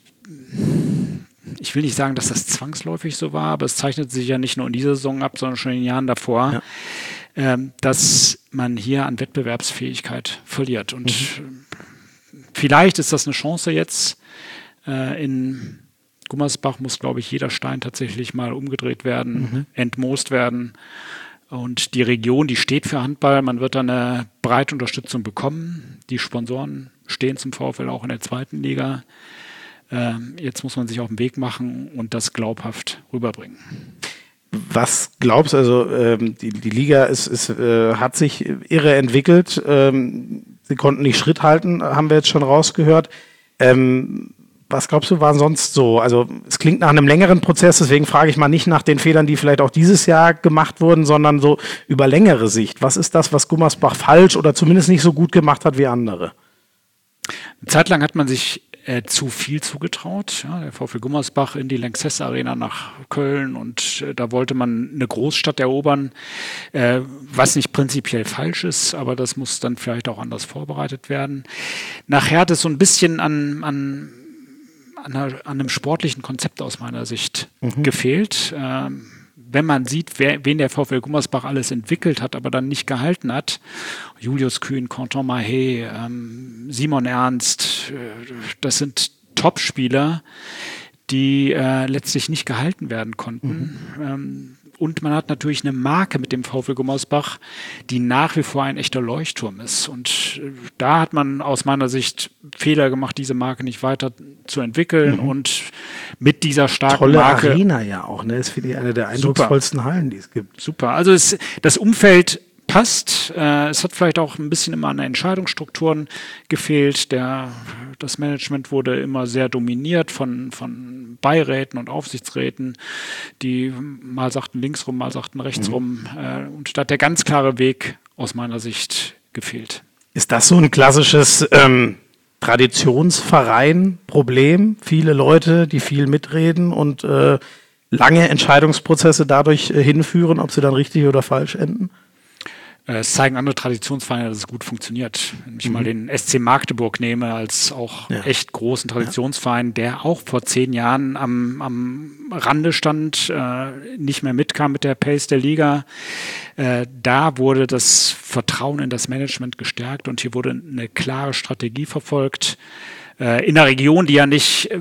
ich will nicht sagen, dass das zwangsläufig so war, aber es zeichnet sich ja nicht nur in dieser Saison ab, sondern schon in den Jahren davor, ja. ähm, dass man hier an Wettbewerbsfähigkeit verliert. Und mhm. vielleicht ist das eine Chance jetzt. Äh, in Gummersbach muss, glaube ich, jeder Stein tatsächlich mal umgedreht werden, mhm. entmoost werden. Und die Region, die steht für Handball. Man wird da eine breite Unterstützung bekommen. Die Sponsoren stehen zum VfL auch in der zweiten Liga. Ähm, jetzt muss man sich auf den Weg machen und das glaubhaft rüberbringen. Was glaubst du, also ähm, die, die Liga ist, ist, äh, hat sich irre entwickelt. Ähm, sie konnten nicht Schritt halten, haben wir jetzt schon rausgehört. Ähm, was glaubst du, waren sonst so? Also es klingt nach einem längeren Prozess, deswegen frage ich mal nicht nach den Fehlern, die vielleicht auch dieses Jahr gemacht wurden, sondern so über längere Sicht. Was ist das, was Gummersbach falsch oder zumindest nicht so gut gemacht hat wie andere? Eine Zeit lang hat man sich äh, zu viel zugetraut. Ja, der VfL Gummersbach in die Lanxess Arena nach Köln und äh, da wollte man eine Großstadt erobern, äh, was nicht prinzipiell falsch ist, aber das muss dann vielleicht auch anders vorbereitet werden. Nachher hat es so ein bisschen an, an, an, einer, an einem sportlichen Konzept aus meiner Sicht mhm. gefehlt. Ähm, wenn man sieht, wer, wen der VfL Gummersbach alles entwickelt hat, aber dann nicht gehalten hat, Julius Kühn, Quentin Mahé, ähm, Simon Ernst, äh, das sind Top-Spieler, die äh, letztlich nicht gehalten werden konnten. Mhm. Ähm, und man hat natürlich eine Marke mit dem VfL Gummersbach, die nach wie vor ein echter Leuchtturm ist. Und äh, da hat man aus meiner Sicht Fehler gemacht, diese Marke nicht weiter zu entwickeln mhm. und mit dieser starken Tolle Marke... Tolle Arena ja auch, ne? Das ist für die eine der eindrucksvollsten super. Hallen, die es gibt. Super, also es, das Umfeld passt. Äh, es hat vielleicht auch ein bisschen immer an den Entscheidungsstrukturen gefehlt. Der, das Management wurde immer sehr dominiert von, von Beiräten und Aufsichtsräten, die mal sagten links rum, mal sagten rechts mhm. rum. Äh, und da hat der ganz klare Weg aus meiner Sicht gefehlt. Ist das so ein klassisches ähm, Traditionsverein-Problem? Viele Leute, die viel mitreden und äh, lange Entscheidungsprozesse dadurch äh, hinführen, ob sie dann richtig oder falsch enden? Es zeigen andere Traditionsvereine, dass es gut funktioniert. Wenn ich mhm. mal den S C Magdeburg nehme, als auch ja. echt großen Traditionsverein, der auch vor zehn Jahren am, am Rande stand, äh, nicht mehr mitkam mit der Pace der Liga. Äh, da wurde das Vertrauen in das Management gestärkt und hier wurde eine klare Strategie verfolgt. Äh, in einer Region, die ja nicht... Äh,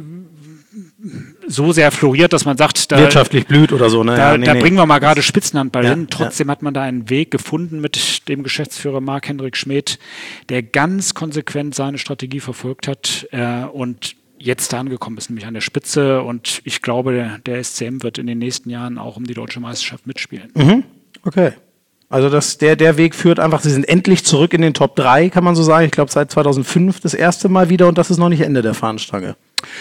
so sehr floriert, dass man sagt, da, wirtschaftlich blüht oder so. Ne? Da, ja, nee, da nee. bringen wir mal gerade Spitzenhandball ja, hin. Trotzdem ja. hat man da einen Weg gefunden mit dem Geschäftsführer Marc-Hendrik Schmidt, der ganz konsequent seine Strategie verfolgt hat äh, und jetzt da angekommen ist, nämlich an der Spitze. Und ich glaube, der, der S C M wird in den nächsten Jahren auch um die deutsche Meisterschaft mitspielen. Mhm. Okay. Also das, der, der Weg führt einfach, sie sind endlich zurück in den Top drei, kann man so sagen. Ich glaube, seit zweitausendfünf das erste Mal wieder und das ist noch nicht Ende der Fahnenstange.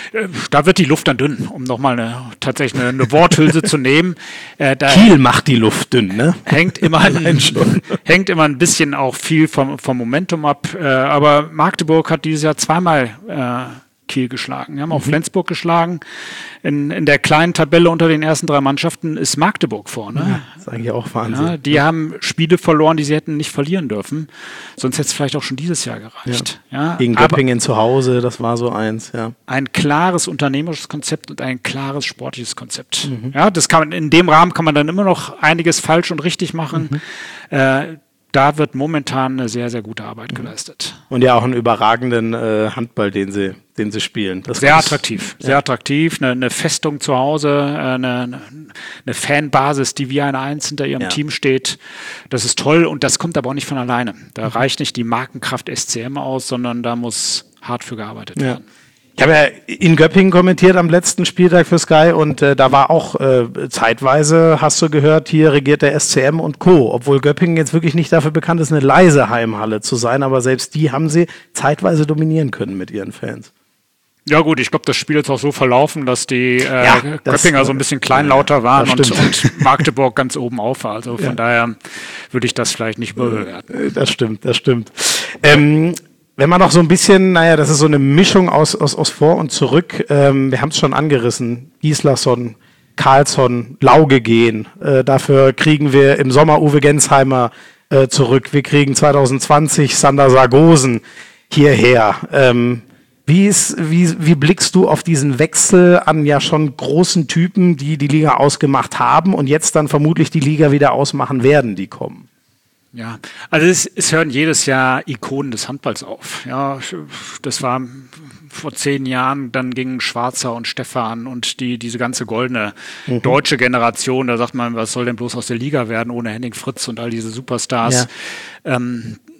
Da wird die Luft dann dünn, um nochmal eine, tatsächlich eine, eine Worthülse zu nehmen. Äh, da Kiel macht die Luft dünn, ne? Hängt immer, ein, hängt immer ein bisschen auch viel vom, vom Momentum ab. Äh, aber Magdeburg hat dieses Jahr zweimal äh, Kiel geschlagen. Wir haben auch mhm. Flensburg geschlagen. In, in der kleinen Tabelle unter den ersten drei Mannschaften ist Magdeburg vorne. Ja, das ist eigentlich auch Wahnsinn. Ja, die ja. haben Spiele verloren, die sie hätten nicht verlieren dürfen. Sonst hätte es vielleicht auch schon dieses Jahr gereicht. Ja. Ja, gegen Göppingen zu Hause, das war so eins. Ja. Ein klares unternehmerisches Konzept und ein klares sportliches Konzept. Mhm. Ja, das kann man, in dem Rahmen kann man dann immer noch einiges falsch und richtig machen. Mhm. Äh, Da wird momentan eine sehr, sehr gute Arbeit geleistet. Und ja auch einen überragenden äh, Handball, den sie, den sie spielen. Das sehr attraktiv, ja. sehr attraktiv. Eine, eine Festung zu Hause, eine, eine Fanbasis, die wie eine Eins hinter ihrem ja. Team steht. Das ist toll und das kommt aber auch nicht von alleine. Da mhm. reicht nicht die Markenkraft S C M aus, sondern da muss hart für gearbeitet ja. werden. Ich habe ja in Göppingen kommentiert am letzten Spieltag für Sky und äh, da war auch äh, zeitweise, hast du gehört, hier regiert der S C M und Co., obwohl Göppingen jetzt wirklich nicht dafür bekannt ist, eine leise Heimhalle zu sein, aber selbst die haben sie zeitweise dominieren können mit ihren Fans. Ja gut, ich glaube, das Spiel ist auch so verlaufen, dass die äh, ja, Göppinger das, so ein bisschen kleinlauter waren und, und Magdeburg ganz oben auf war. Also von ja. daher würde ich das vielleicht nicht überbewerten. Das stimmt, das stimmt. Ähm, Wenn man noch so ein bisschen, naja, das ist so eine Mischung aus, aus, aus vor und zurück. Ähm, wir haben es schon angerissen. Gislason, Karlsson, Lauge gehen. Äh, dafür kriegen wir im Sommer Uwe Gensheimer äh, zurück. Wir kriegen zwanzig zwanzig Sander Sargosen hierher. Ähm, wie, ist, wie, wie blickst du auf diesen Wechsel an ja schon großen Typen, die die Liga ausgemacht haben und jetzt dann vermutlich die Liga wieder ausmachen werden, die kommen? Ja, also es, es hören jedes Jahr Ikonen des Handballs auf. Ja, das war vor zehn Jahren, dann gingen Schwarzer und Stefan und die diese ganze goldene mhm. deutsche Generation. Da sagt man, was soll denn bloß aus der Liga werden ohne Henning Fritz und all diese Superstars. Ja. Ähm,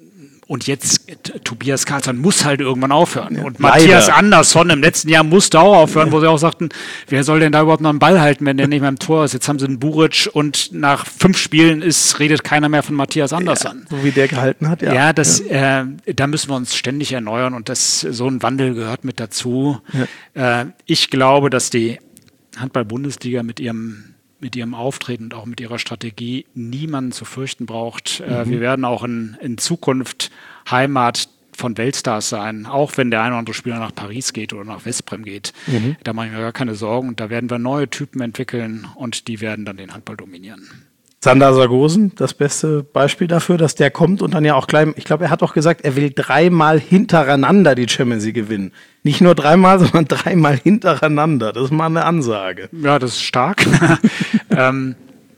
und jetzt t- Tobias Karlsson muss halt irgendwann aufhören. Ja, und Matthias leider. Andersson im letzten Jahr musste auch aufhören, wo sie auch sagten, wer soll denn da überhaupt noch einen Ball halten, wenn der nicht mehr im Tor ist? Jetzt haben sie einen Buric und nach fünf Spielen ist, redet keiner mehr von Matthias Andersson. Ja, so wie der gehalten hat, ja. Ja, das, ja. Äh, da müssen wir uns ständig erneuern und das, so ein Wandel gehört mit dazu. Ja. Äh, ich glaube, dass die Handball-Bundesliga mit ihrem mit ihrem Auftreten und auch mit ihrer Strategie niemanden zu fürchten braucht. Mhm. Äh, wir werden auch in, in Zukunft Heimat von Weltstars sein, auch wenn der eine oder andere Spieler nach Paris geht oder nach Westbrem geht. Mhm. Da mache ich mir gar keine Sorgen und da werden wir neue Typen entwickeln und die werden dann den Handball dominieren. Sander Sargosen, das beste Beispiel dafür, dass der kommt und dann ja auch gleich, ich glaube, er hat auch gesagt, er will dreimal hintereinander die Champions League gewinnen. Nicht nur dreimal, sondern dreimal hintereinander. Das ist mal eine Ansage. Ja, das ist stark. ähm,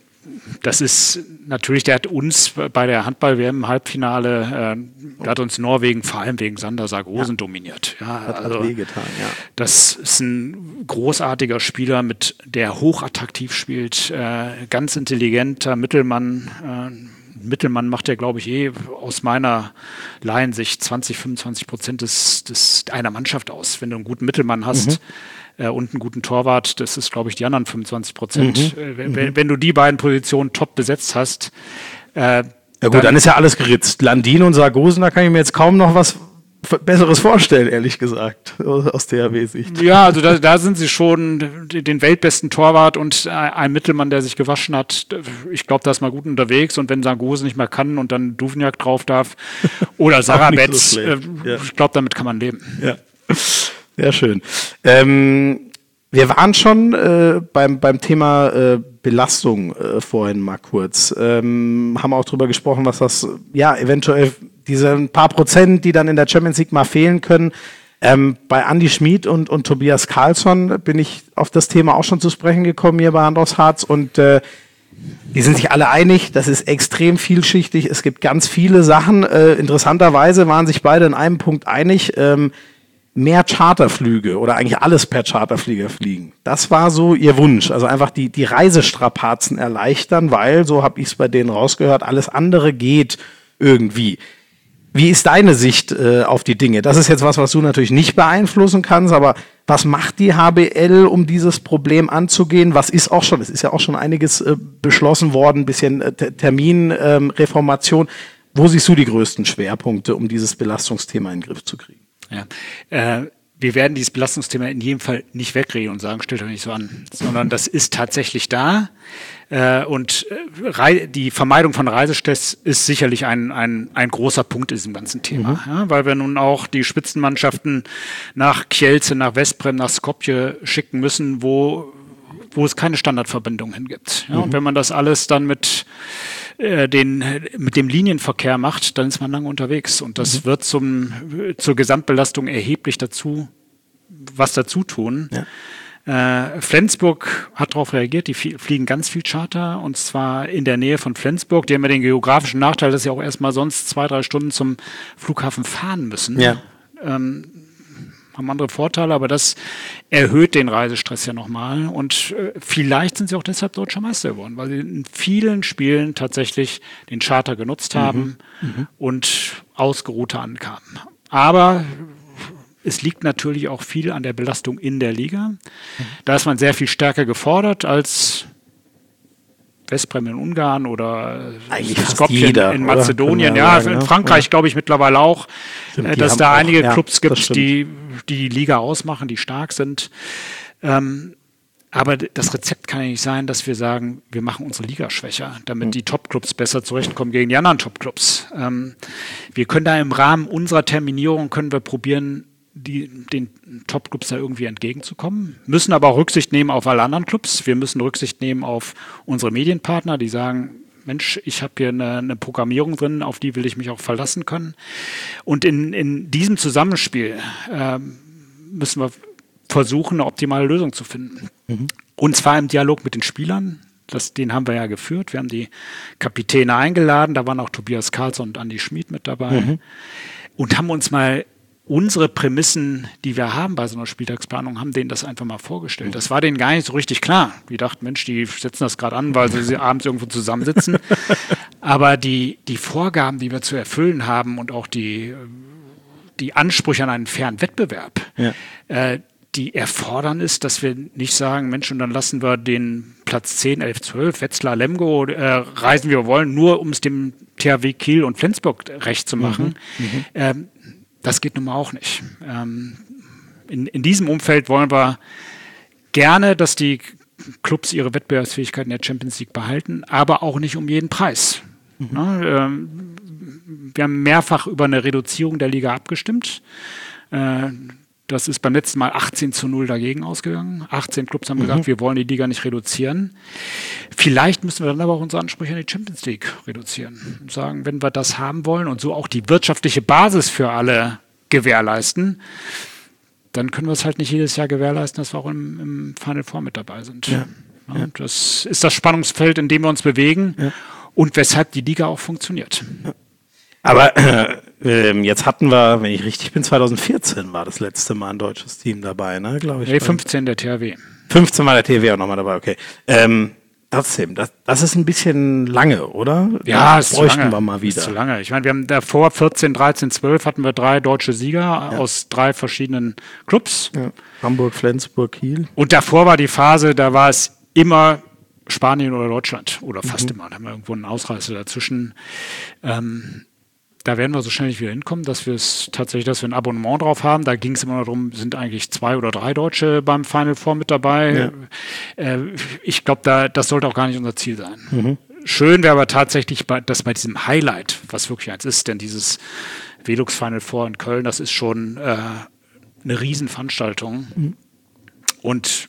das ist natürlich, der hat uns bei der Handball-W M im Halbfinale, äh, der hat uns Norwegen vor allem wegen Sander Sargosen ja. dominiert. Ja, hat, also, hat wehgetan, ja. Das ist ein großartiger Spieler, mit der hochattraktiv spielt, äh, ganz intelligenter Mittelmann. Äh, Mittelmann macht ja, glaube ich, eh aus meiner Laiensicht zwanzig, fünfundzwanzig Prozent des, des, einer Mannschaft aus. Wenn du einen guten Mittelmann hast, mhm. äh, und einen guten Torwart, das ist, glaube ich, die anderen fünfundzwanzig Prozent. Mhm. Äh, wenn, mhm. wenn du die beiden Positionen top besetzt hast. Äh, ja gut, dann, dann ist ja alles geritzt. Landin und Sargosen, da kann ich mir jetzt kaum noch was Besseres vorstellen, ehrlich gesagt, aus D H W-Sicht. Ja, also da, da sind sie schon den weltbesten Torwart und ein Mittelmann, der sich gewaschen hat. Ich glaube, da ist mal gut unterwegs und wenn Sargosen nicht mehr kann und dann Duvniak drauf darf oder Sarabetz, so äh, ja. ich glaube, damit kann man leben. Ja, sehr schön. Ähm, wir waren schon äh, beim, beim Thema äh, Belastung äh, vorhin mal kurz. Ähm, haben auch drüber gesprochen, was das, ja, eventuell diese ein paar Prozent, die dann in der Champions League mal fehlen können. Ähm, bei Andi Schmid und, und Tobias Karlsson bin ich auf das Thema auch schon zu sprechen gekommen hier bei Hand aufs Harz und äh, die sind sich alle einig, das ist extrem vielschichtig, es gibt ganz viele Sachen. Äh, interessanterweise waren sich beide in einem Punkt einig, ähm, mehr Charterflüge oder eigentlich alles per Charterflieger fliegen. Das war so ihr Wunsch, also einfach die, die Reisestrapazen erleichtern, weil, so habe ich es bei denen rausgehört, alles andere geht irgendwie. Wie ist deine Sicht äh, auf die Dinge? Das ist jetzt was, was du natürlich nicht beeinflussen kannst, aber was macht die H B L, um dieses Problem anzugehen? Was ist auch schon, es ist ja auch schon einiges äh, beschlossen worden, ein bisschen äh, Terminreformation. Ähm, Wo siehst du die größten Schwerpunkte, um dieses Belastungsthema in den Griff zu kriegen? Ja, äh, wir werden dieses Belastungsthema in jedem Fall nicht wegreden und sagen, stellt euch nicht so an, sondern das ist tatsächlich da. Äh, und äh, die Vermeidung von Reisestress ist sicherlich ein, ein, ein großer Punkt in diesem ganzen Thema. Mhm. Ja, weil wir nun auch die Spitzenmannschaften nach Kielce, nach Westbrem, nach Skopje schicken müssen, wo, wo es keine Standardverbindung hin gibt. Ja, mhm. Und wenn man das alles dann mit Den, mit dem Linienverkehr macht, dann ist man lange unterwegs und das mhm. wird zum, zur Gesamtbelastung erheblich dazu, was dazu tun. Ja. Äh, Flensburg hat darauf reagiert, die fliegen ganz viel Charter und zwar in der Nähe von Flensburg. Die haben ja den geografischen Nachteil, dass sie auch erstmal sonst zwei, drei Stunden zum Flughafen fahren müssen. Ja. Ähm, haben andere Vorteile, aber das erhöht den Reisestress ja nochmal und äh, vielleicht sind sie auch deshalb Deutscher Meister geworden, weil sie in vielen Spielen tatsächlich den Charter genutzt haben mhm. und ausgeruhter ankamen. Aber es liegt natürlich auch viel an der Belastung in der Liga. Mhm. Da ist man sehr viel stärker gefordert als Westbrem in Ungarn oder Skopje in, in Mazedonien. Ja, sagen, in Frankreich ja. glaube ich mittlerweile auch, Stimmt, dass da einige auch, ja, Clubs gibt, die die Liga ausmachen, die stark sind. Ähm, aber das Rezept kann ja nicht sein, dass wir sagen, wir machen unsere Liga schwächer, damit mhm. die Top-Clubs besser zurechtkommen gegen die anderen Top-Clubs. Ähm, wir können da im Rahmen unserer Terminierung können wir probieren, die, den Top-Clubs da irgendwie entgegenzukommen, müssen aber auch Rücksicht nehmen auf alle anderen Clubs. Wir müssen Rücksicht nehmen auf unsere Medienpartner, die sagen, Mensch, ich habe hier eine, eine Programmierung drin, auf die will ich mich auch verlassen können. Und in, in diesem Zusammenspiel äh, müssen wir versuchen, eine optimale Lösung zu finden. Mhm. Und zwar im Dialog mit den Spielern. Das, den haben wir ja geführt. Wir haben die Kapitäne eingeladen, da waren auch Tobias Karlsson und Andi Schmid mit dabei. Mhm. Und haben uns mal unsere Prämissen, die wir haben bei so einer Spieltagsplanung, haben denen das einfach mal vorgestellt. Das war denen gar nicht so richtig klar. Die dachten, Mensch, die setzen das gerade an, weil sie, sie abends irgendwo zusammensitzen. Aber die, die Vorgaben, die wir zu erfüllen haben und auch die, die Ansprüche an einen fairen Wettbewerb, ja. äh, die erfordern ist, dass wir nicht sagen, Mensch, und dann lassen wir den Platz zehn, elf, zwölf, Wetzlar, Lemgo, äh, reisen wie wir wollen, nur um es dem T H W Kiel und Flensburg recht zu machen. Mhm. Mhm. Ähm, das geht nun mal auch nicht. Ähm, in, in diesem Umfeld wollen wir gerne, dass die Clubs ihre Wettbewerbsfähigkeit in der Champions League behalten, aber auch nicht um jeden Preis. Mhm. Na, ähm, wir haben mehrfach über eine Reduzierung der Liga abgestimmt. Äh, Das ist beim letzten Mal achtzehn zu null dagegen ausgegangen. achtzehn Clubs haben mhm. gesagt, wir wollen die Liga nicht reduzieren. Vielleicht müssen wir dann aber auch unsere Ansprüche an die Champions League reduzieren. Und sagen, wenn wir das haben wollen und so auch die wirtschaftliche Basis für alle gewährleisten, dann können wir es halt nicht jedes Jahr gewährleisten, dass wir auch im, im Final Four mit dabei sind. Ja. Ja, das ist das Spannungsfeld, in dem wir uns bewegen ja. und weshalb die Liga auch funktioniert. Ja. Aber äh, jetzt hatten wir, wenn ich richtig bin, zwanzig vierzehn war das letzte Mal ein deutsches Team dabei, ne, glaube ich. Nee, fünfzehn der T H W. fünfzehn war der T H W auch nochmal dabei, okay. Ähm, trotzdem, das, das ist ein bisschen lange, oder? Ja, das bräuchten lange. wir mal wieder. Ist zu lange. Ich meine, wir haben davor vierzehn, dreizehn, zwölf hatten wir drei deutsche Sieger ja. aus drei verschiedenen Clubs. Ja. Hamburg, Flensburg, Kiel. Und davor war die Phase, da war es immer Spanien oder Deutschland oder fast mhm. immer. Da haben wir irgendwo einen Ausreißer dazwischen. Ähm, Da werden wir so schnell nicht wieder hinkommen, dass wir es tatsächlich, dass wir ein Abonnement drauf haben. Da ging es immer darum, sind eigentlich zwei oder drei Deutsche beim Final Four mit dabei. Ja. Äh, ich glaube, da, das sollte auch gar nicht unser Ziel sein. Mhm. Schön wäre aber tatsächlich, bei, dass bei diesem Highlight, was wirklich eins ist, denn dieses Velux Final Four in Köln, das ist schon äh, eine Riesenveranstaltung. Mhm. Und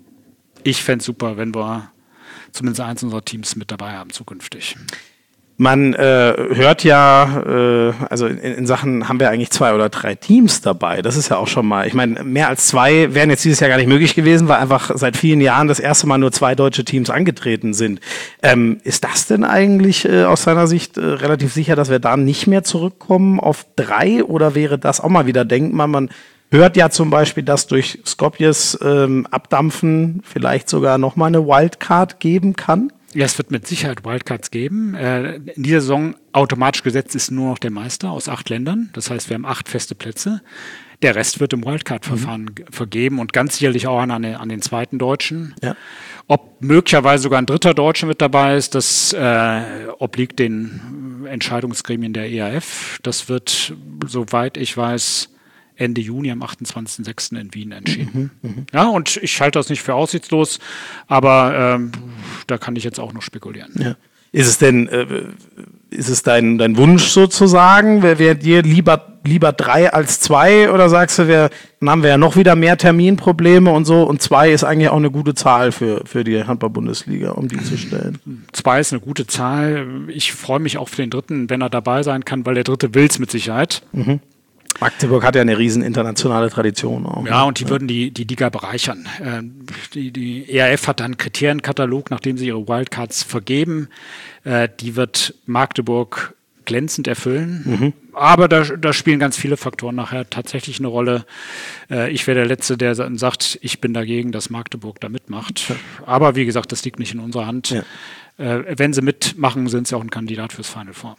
ich fände es super, wenn wir zumindest eins unserer Teams mit dabei haben zukünftig. Man äh, hört ja, äh, also in, in Sachen haben wir eigentlich zwei oder drei Teams dabei. Das ist ja auch schon mal, ich meine, mehr als zwei wären jetzt dieses Jahr gar nicht möglich gewesen, weil einfach seit vielen Jahren das erste Mal nur zwei deutsche Teams angetreten sind. Ähm, ist das denn eigentlich äh, aus seiner Sicht äh, relativ sicher, dass wir da nicht mehr zurückkommen auf drei? Oder wäre das auch mal wieder denkbar? Man hört ja zum Beispiel, dass durch Skopjes ähm, Abdampfen vielleicht sogar nochmal eine Wildcard geben kann. Ja, es wird mit Sicherheit Wildcards geben. Äh, in dieser Saison automatisch gesetzt ist nur noch der Meister aus acht Ländern. Das heißt, wir haben acht feste Plätze. Der Rest wird im Wildcard-Verfahren mhm. vergeben und ganz sicherlich auch an, an den zweiten Deutschen. Ja. Ob möglicherweise sogar ein dritter Deutscher mit dabei ist, das äh, obliegt den Entscheidungsgremien der E A F. Das wird, soweit ich weiß, Ende Juni am achtundzwanzigsten sechsten in Wien entschieden. Mhm, mh. Ja, und ich halte das nicht für aussichtslos, aber ähm, da kann ich jetzt auch noch spekulieren. Ja. Ist es denn, äh, ist es dein, dein Wunsch sozusagen? Wäre dir lieber, lieber drei als zwei oder sagst du, wir, dann haben wir ja noch wieder mehr Terminprobleme und so und zwei ist eigentlich auch eine gute Zahl für, für die Handball-Bundesliga, um die zu stellen? Zwei ist eine gute Zahl. Ich freue mich auch für den dritten, wenn er dabei sein kann, weil der dritte will es mit Sicherheit. Mhm. Magdeburg hat ja eine riesen internationale Tradition auch. Ja, und die ja. würden die, die Liga bereichern. Äh, die, die E A F hat da einen Kriterienkatalog, nachdem sie ihre Wildcards vergeben. Äh, die wird Magdeburg glänzend erfüllen. Mhm. Aber da, da spielen ganz viele Faktoren nachher tatsächlich eine Rolle. Äh, ich wäre der Letzte, der sagt, ich bin dagegen, dass Magdeburg da mitmacht. Ja. Aber wie gesagt, das liegt nicht in unserer Hand. Ja. Äh, wenn sie mitmachen, sind sie auch ein Kandidat fürs Final Four.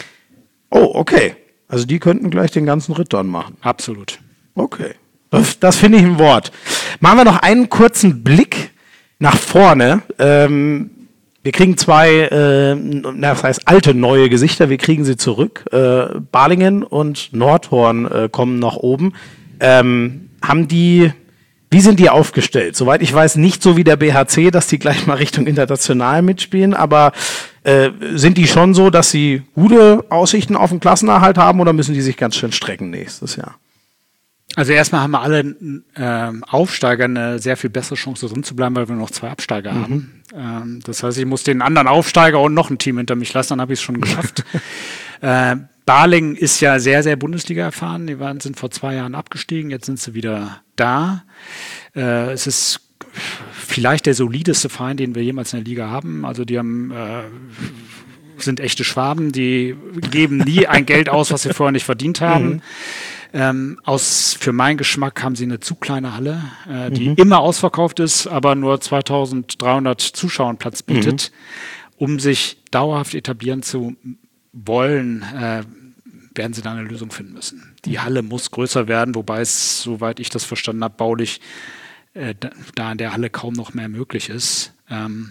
Oh, okay. Also die könnten gleich den ganzen Ritt dann machen. Absolut. Okay, das, das finde ich ein Wort. Machen wir noch einen kurzen Blick nach vorne. Ähm, wir kriegen zwei, äh, das heißt alte, neue Gesichter, wir kriegen sie zurück. Äh, Balingen und Nordhorn äh, kommen nach oben. Ähm, haben die, wie sind die aufgestellt? Soweit ich weiß, nicht so wie der B H C, dass die gleich mal Richtung international mitspielen, aber Äh, sind die schon so, dass sie gute Aussichten auf den Klassenerhalt haben oder müssen die sich ganz schön strecken nächstes Jahr? Also erstmal haben wir alle äh, Aufsteiger eine sehr viel bessere Chance drin zu bleiben, weil wir noch zwei Absteiger mhm. haben. Ähm, das heißt, ich muss den anderen Aufsteiger und noch ein Team hinter mich lassen, dann habe ich es schon geschafft. äh, Balingen ist ja sehr, sehr Bundesliga erfahren. Die waren, sind vor zwei Jahren abgestiegen, jetzt sind sie wieder da. Äh, es ist vielleicht der solideste Verein, den wir jemals in der Liga haben. Also die haben äh, sind echte Schwaben, die geben nie ein Geld aus, was sie vorher nicht verdient haben. Mhm. Ähm, aus, für meinen Geschmack haben sie eine zu kleine Halle, äh, die mhm. immer ausverkauft ist, aber nur zweitausenddreihundert Zuschauern Platz bietet. Mhm. Um sich dauerhaft etablieren zu wollen, äh, werden sie da eine Lösung finden müssen. Die Halle muss größer werden, wobei es, soweit ich das verstanden habe, baulich äh, da, da in der Halle kaum noch mehr möglich ist. Ähm,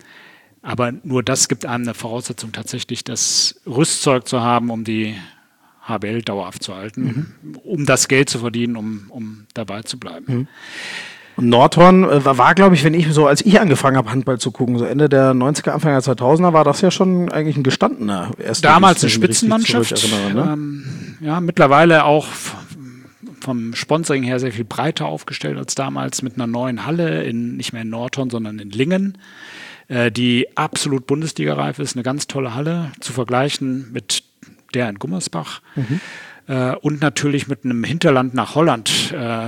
aber nur das gibt einem eine Voraussetzung, tatsächlich das Rüstzeug zu haben, um die H B L dauerhaft zu halten, mhm. um das Geld zu verdienen, um, um dabei zu bleiben. Mhm. Und Nordhorn äh, war, war glaube ich, wenn ich so, als ich angefangen habe, Handball zu gucken, so Ende der neunziger, Anfang der zweitausender, war das ja schon eigentlich ein gestandener Erstligist. Damals eine Spitzenmannschaft. Ne? Ähm, ja, mittlerweile auch vom Sponsoring her sehr viel breiter aufgestellt als damals, mit einer neuen Halle, in, nicht mehr in Nordhorn, sondern in Lingen, äh, die absolut Bundesliga-reif ist, eine ganz tolle Halle, zu vergleichen mit der in Gummersbach. Mhm. Äh, und natürlich mit einem Hinterland nach Holland, äh,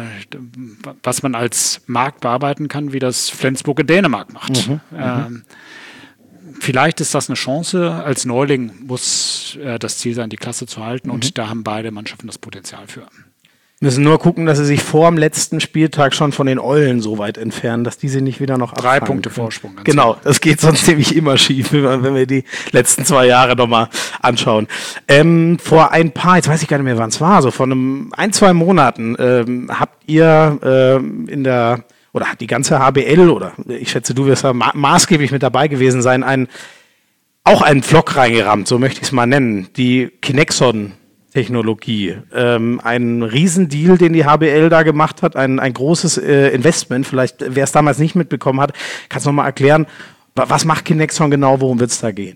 was man als Markt bearbeiten kann, wie das Flensburg in Dänemark macht. Mhm. Ähm, vielleicht ist das eine Chance. Als Neuling muss äh, das Ziel sein, die Klasse zu halten. Mhm. Und da haben beide Mannschaften das Potenzial für. Müssen nur gucken, dass sie sich vor dem letzten Spieltag schon von den Eulen so weit entfernen, dass diese nicht wieder noch abfangen. Drei Punkte Vorsprung. Genau, das geht sonst nämlich immer schief, wenn wir die letzten zwei Jahre nochmal anschauen. Ähm, vor ein paar, jetzt weiß ich gar nicht mehr, wann es war, so vor einem ein, zwei Monaten ähm, habt ihr ähm, in der, oder hat die ganze H B L, oder ich schätze, du wirst da ma- maßgeblich mit dabei gewesen sein, ein, auch einen Vlog reingerammt, so möchte ich es mal nennen, die Kinexon Technologie. Ähm, ein Riesendeal, den die H B L da gemacht hat, ein, ein großes äh, Investment, vielleicht wer es damals nicht mitbekommen hat, kannst du noch mal erklären, was macht Kinexon genau, worum wird es da gehen?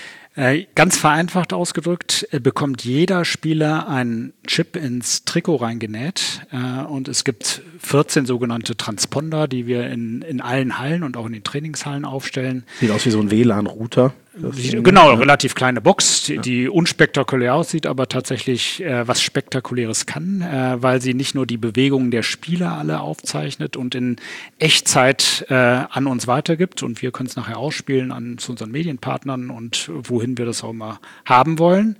Äh, ganz vereinfacht ausgedrückt, äh, bekommt jeder Spieler einen Chip ins Trikot reingenäht äh, und es gibt vierzehn sogenannte Transponder, die wir in, in allen Hallen und auch in den Trainingshallen aufstellen. Sieht aus wie so ein W L A N-Router. Genau, eine relativ kleine Box, die, die unspektakulär aussieht, aber tatsächlich äh, was Spektakuläres kann, äh, weil sie nicht nur die Bewegungen der Spieler alle aufzeichnet und in Echtzeit äh, an uns weitergibt und wir können es nachher ausspielen an zu unseren Medienpartnern und wohin wir das auch immer haben wollen.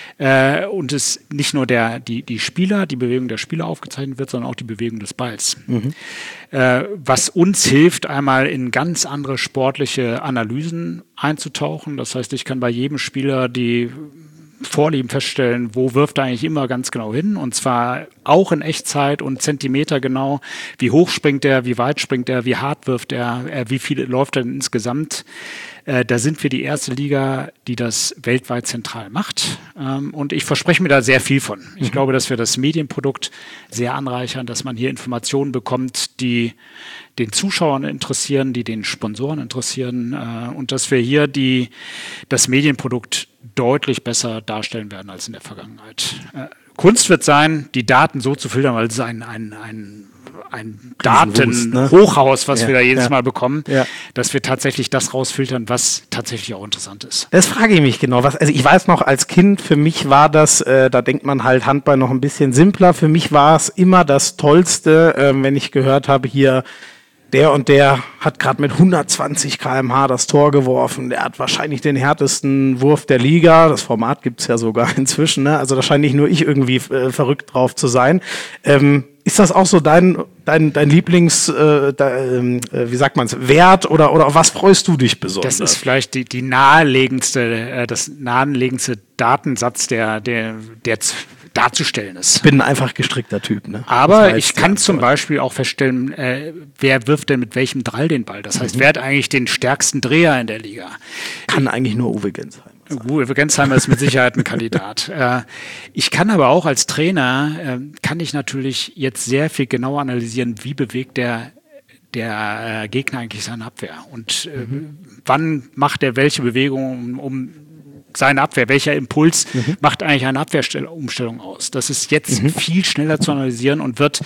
Äh, und es nicht nur der, die, die Spieler, die Bewegung der Spieler aufgezeichnet wird, sondern auch die Bewegung des Balls. Mhm. Äh, was uns hilft, einmal in ganz andere sportliche Analysen einzutauchen. Das heißt, ich kann bei jedem Spieler die Vorlieben feststellen, wo wirft er eigentlich immer ganz genau hin, und zwar auch in Echtzeit und Zentimeter genau, wie hoch springt er, wie weit springt er, wie hart wirft er, äh, wie viel läuft er denn insgesamt. Äh, da sind wir die erste Liga, die das weltweit zentral macht, ähm, und ich verspreche mir da sehr viel von. Ich mhm. glaube, dass wir das Medienprodukt sehr anreichern, dass man hier Informationen bekommt, die den Zuschauern interessieren, die den Sponsoren interessieren, äh, und dass wir hier die, das Medienprodukt deutlich besser darstellen werden als in der Vergangenheit. Äh, Kunst wird sein, die Daten so zu filtern, weil es ist ein, ein, ein, ein Datenhochhaus, was ja, wir da jedes ja. Mal bekommen, ja. dass wir tatsächlich das rausfiltern, was tatsächlich auch interessant ist. Das frage ich mich genau. Was, also ich weiß noch, als Kind, für mich war das, äh, da denkt man halt Handball noch ein bisschen simpler. Für mich war es immer das Tollste, äh, wenn ich gehört habe, hier der und der hat gerade mit hundertzwanzig Kilometer pro Stunde das Tor geworfen. Der hat wahrscheinlich den härtesten Wurf der Liga. Das Format gibt's ja sogar inzwischen. Ne? Also da scheint nicht nur ich irgendwie äh, verrückt drauf zu sein. Ähm, ist das auch so dein, dein, dein Lieblings, äh, da, äh, wie sagt man's, Wert oder, oder auf was freust du dich besonders? Das ist vielleicht die, die naheliegendste, äh, das naheliegendste Datensatz, der, der, der darzustellen ist. Ich bin ein einfach gestrickter Typ. Ne? Aber ich kann zum Beispiel auch feststellen, äh, wer wirft denn mit welchem Drall den Ball. Das heißt, mhm. wer hat eigentlich den stärksten Dreher in der Liga? Kann eigentlich nur Uwe Gensheimer sein. Uwe Gensheimer ist mit Sicherheit ein Kandidat. Äh, ich kann aber auch als Trainer, äh, kann ich natürlich jetzt sehr viel genauer analysieren, wie bewegt der der äh, Gegner eigentlich seine Abwehr und äh, mhm. wann macht er welche Bewegung, um, um seine Abwehr, welcher Impuls mhm. macht eigentlich eine Abwehrumstellung aus. Das ist jetzt mhm. viel schneller zu analysieren und wird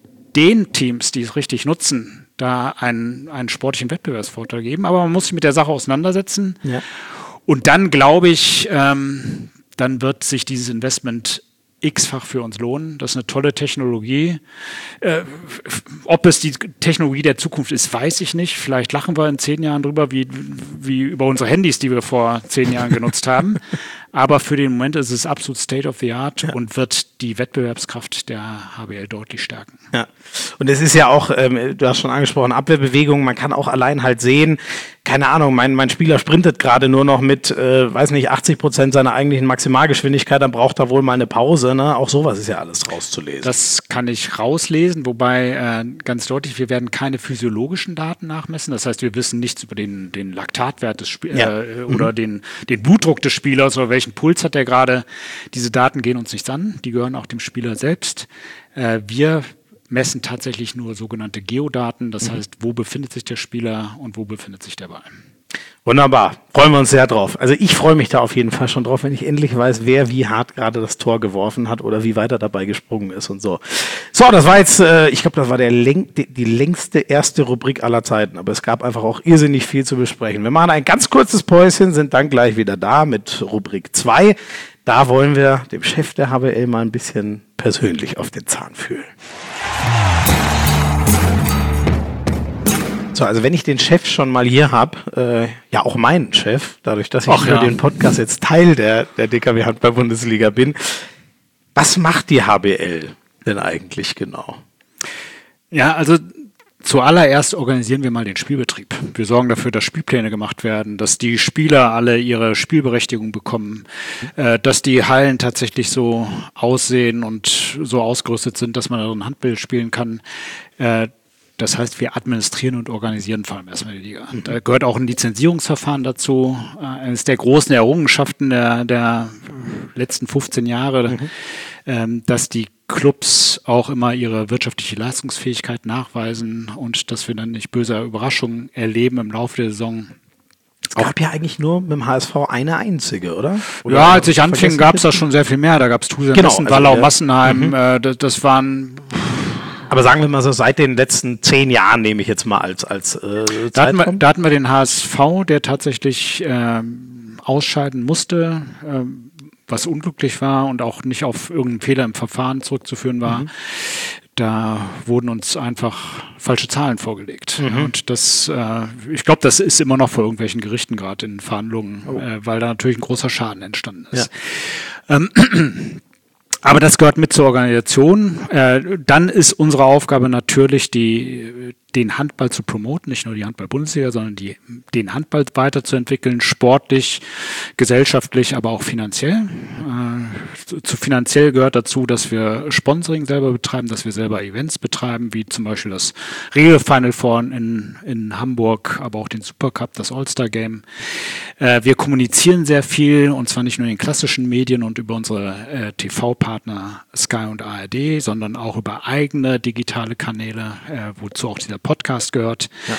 den Teams, die es richtig nutzen, da einen, einen sportlichen Wettbewerbsvorteil geben. Aber man muss sich mit der Sache auseinandersetzen. Ja. Und dann glaube ich, ähm, dann wird sich dieses Investment x-fach für uns lohnen. Das ist eine tolle Technologie. Äh, ob es die Technologie der Zukunft ist, weiß ich nicht. Vielleicht lachen wir in zehn Jahren drüber, wie, wie über unsere Handys, die wir vor zehn Jahren genutzt haben. Aber für den Moment ist es absolut State of the Art ja. und wird die Wettbewerbskraft der H B L deutlich stärken. Ja. Und es ist ja auch, ähm, du hast schon angesprochen, Abwehrbewegungen. Man kann auch allein halt sehen, keine Ahnung, mein, mein Spieler sprintet gerade nur noch mit, äh, weiß nicht, achtzig Prozent seiner eigentlichen Maximalgeschwindigkeit, dann braucht er wohl mal eine Pause. Ne? Auch sowas ist ja alles rauszulesen. Das kann ich rauslesen, wobei äh, ganz deutlich, wir werden keine physiologischen Daten nachmessen. Das heißt, wir wissen nichts über den, den Laktatwert des Spielers ja. äh, oder mhm. den, den Blutdruck des Spielers oder welchen Puls hat er gerade. Diese Daten gehen uns nichts an, die gehören auch dem Spieler selbst. Äh, wir messen tatsächlich nur sogenannte Geodaten, das mhm. heißt, wo befindet sich der Spieler und wo befindet sich der Ball. Wunderbar, freuen wir uns sehr drauf. Also ich freue mich da auf jeden Fall schon drauf, wenn ich endlich weiß, wer wie hart gerade das Tor geworfen hat oder wie weit er dabei gesprungen ist und so. So, das war jetzt, äh, ich glaube, das war der läng- die, die längste erste Rubrik aller Zeiten, aber es gab einfach auch irrsinnig viel zu besprechen. Wir machen ein ganz kurzes Päuschen, sind dann gleich wieder da mit Rubrik zwei. Da wollen wir dem Chef der H B L mal ein bisschen persönlich auf den Zahn fühlen. So, also wenn ich den Chef schon mal hier habe, äh, ja auch meinen Chef, dadurch, dass ich Ach, für ja. den Podcast jetzt Teil der, der D K W Handball-Bundesliga bin, was macht die H B L denn eigentlich genau? Ja, also zuallererst organisieren wir mal den Spielbetrieb. Wir sorgen dafür, dass Spielpläne gemacht werden, dass die Spieler alle ihre Spielberechtigung bekommen, äh, dass die Hallen tatsächlich so aussehen und so ausgerüstet sind, dass man darin Handball spielen kann. Äh, Das heißt, wir administrieren und organisieren vor allem erstmal die Liga. Da gehört auch ein Lizenzierungsverfahren dazu. Eines der großen Errungenschaften der, der letzten fünfzehn Jahre, mhm. ähm, dass die Clubs auch immer ihre wirtschaftliche Leistungsfähigkeit nachweisen und dass wir dann nicht böse Überraschungen erleben im Laufe der Saison. Es gab ja eigentlich nur mit dem H S V eine einzige, oder? oder ja, als ich anfing, gab es da schon sehr viel mehr. Da gab es Tusen, genau, Messen, Wallau, also, Massenheim. Mhm. Äh, das, das waren... Aber sagen wir mal so, seit den letzten zehn Jahren nehme ich jetzt mal als, als äh, da, hatten wir, da hatten wir den H S V, der tatsächlich ähm, ausscheiden musste, ähm, was unglücklich war und auch nicht auf irgendeinen Fehler im Verfahren zurückzuführen war. Mhm. Da wurden uns einfach falsche Zahlen vorgelegt. Mhm. Und das, äh, ich glaube, das ist immer noch vor irgendwelchen Gerichten gerade in Verhandlungen, oh. äh, weil da natürlich ein großer Schaden entstanden ist. Ja. Ähm, Aber das gehört mit zur Organisation. Äh, dann ist unsere Aufgabe natürlich, die, den Handball zu promoten, nicht nur die Handball-Bundesliga, sondern die, den Handball weiterzuentwickeln, sportlich, gesellschaftlich, aber auch finanziell. Äh, zu, zu finanziell gehört dazu, dass wir Sponsoring selber betreiben, dass wir selber Events betreiben, wie zum Beispiel das Regel Final Four in, in Hamburg, aber auch den Supercup, das All-Star-Game. Äh, wir kommunizieren sehr viel, und zwar nicht nur in den klassischen Medien und über unsere äh, T V-Partner Sky und A R D, sondern auch über eigene digitale Kanäle, äh, wozu auch dieser Podcast gehört. Ja.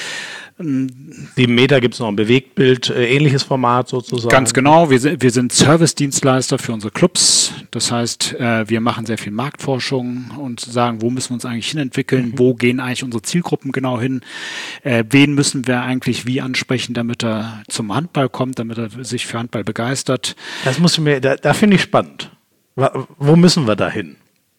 Sieben Meter gibt es noch ein Bewegtbild, äh, ähnliches Format sozusagen. Ganz genau, wir sind, wir sind Service-Dienstleister für unsere Clubs. Das heißt, äh, wir machen sehr viel Marktforschung und sagen, wo müssen wir uns eigentlich hinentwickeln, mhm. wo gehen eigentlich unsere Zielgruppen genau hin, äh, wen müssen wir eigentlich wie ansprechen, damit er zum Handball kommt, damit er sich für Handball begeistert. Das muss ich mir, da, da finde ich spannend. Wo müssen wir da hin?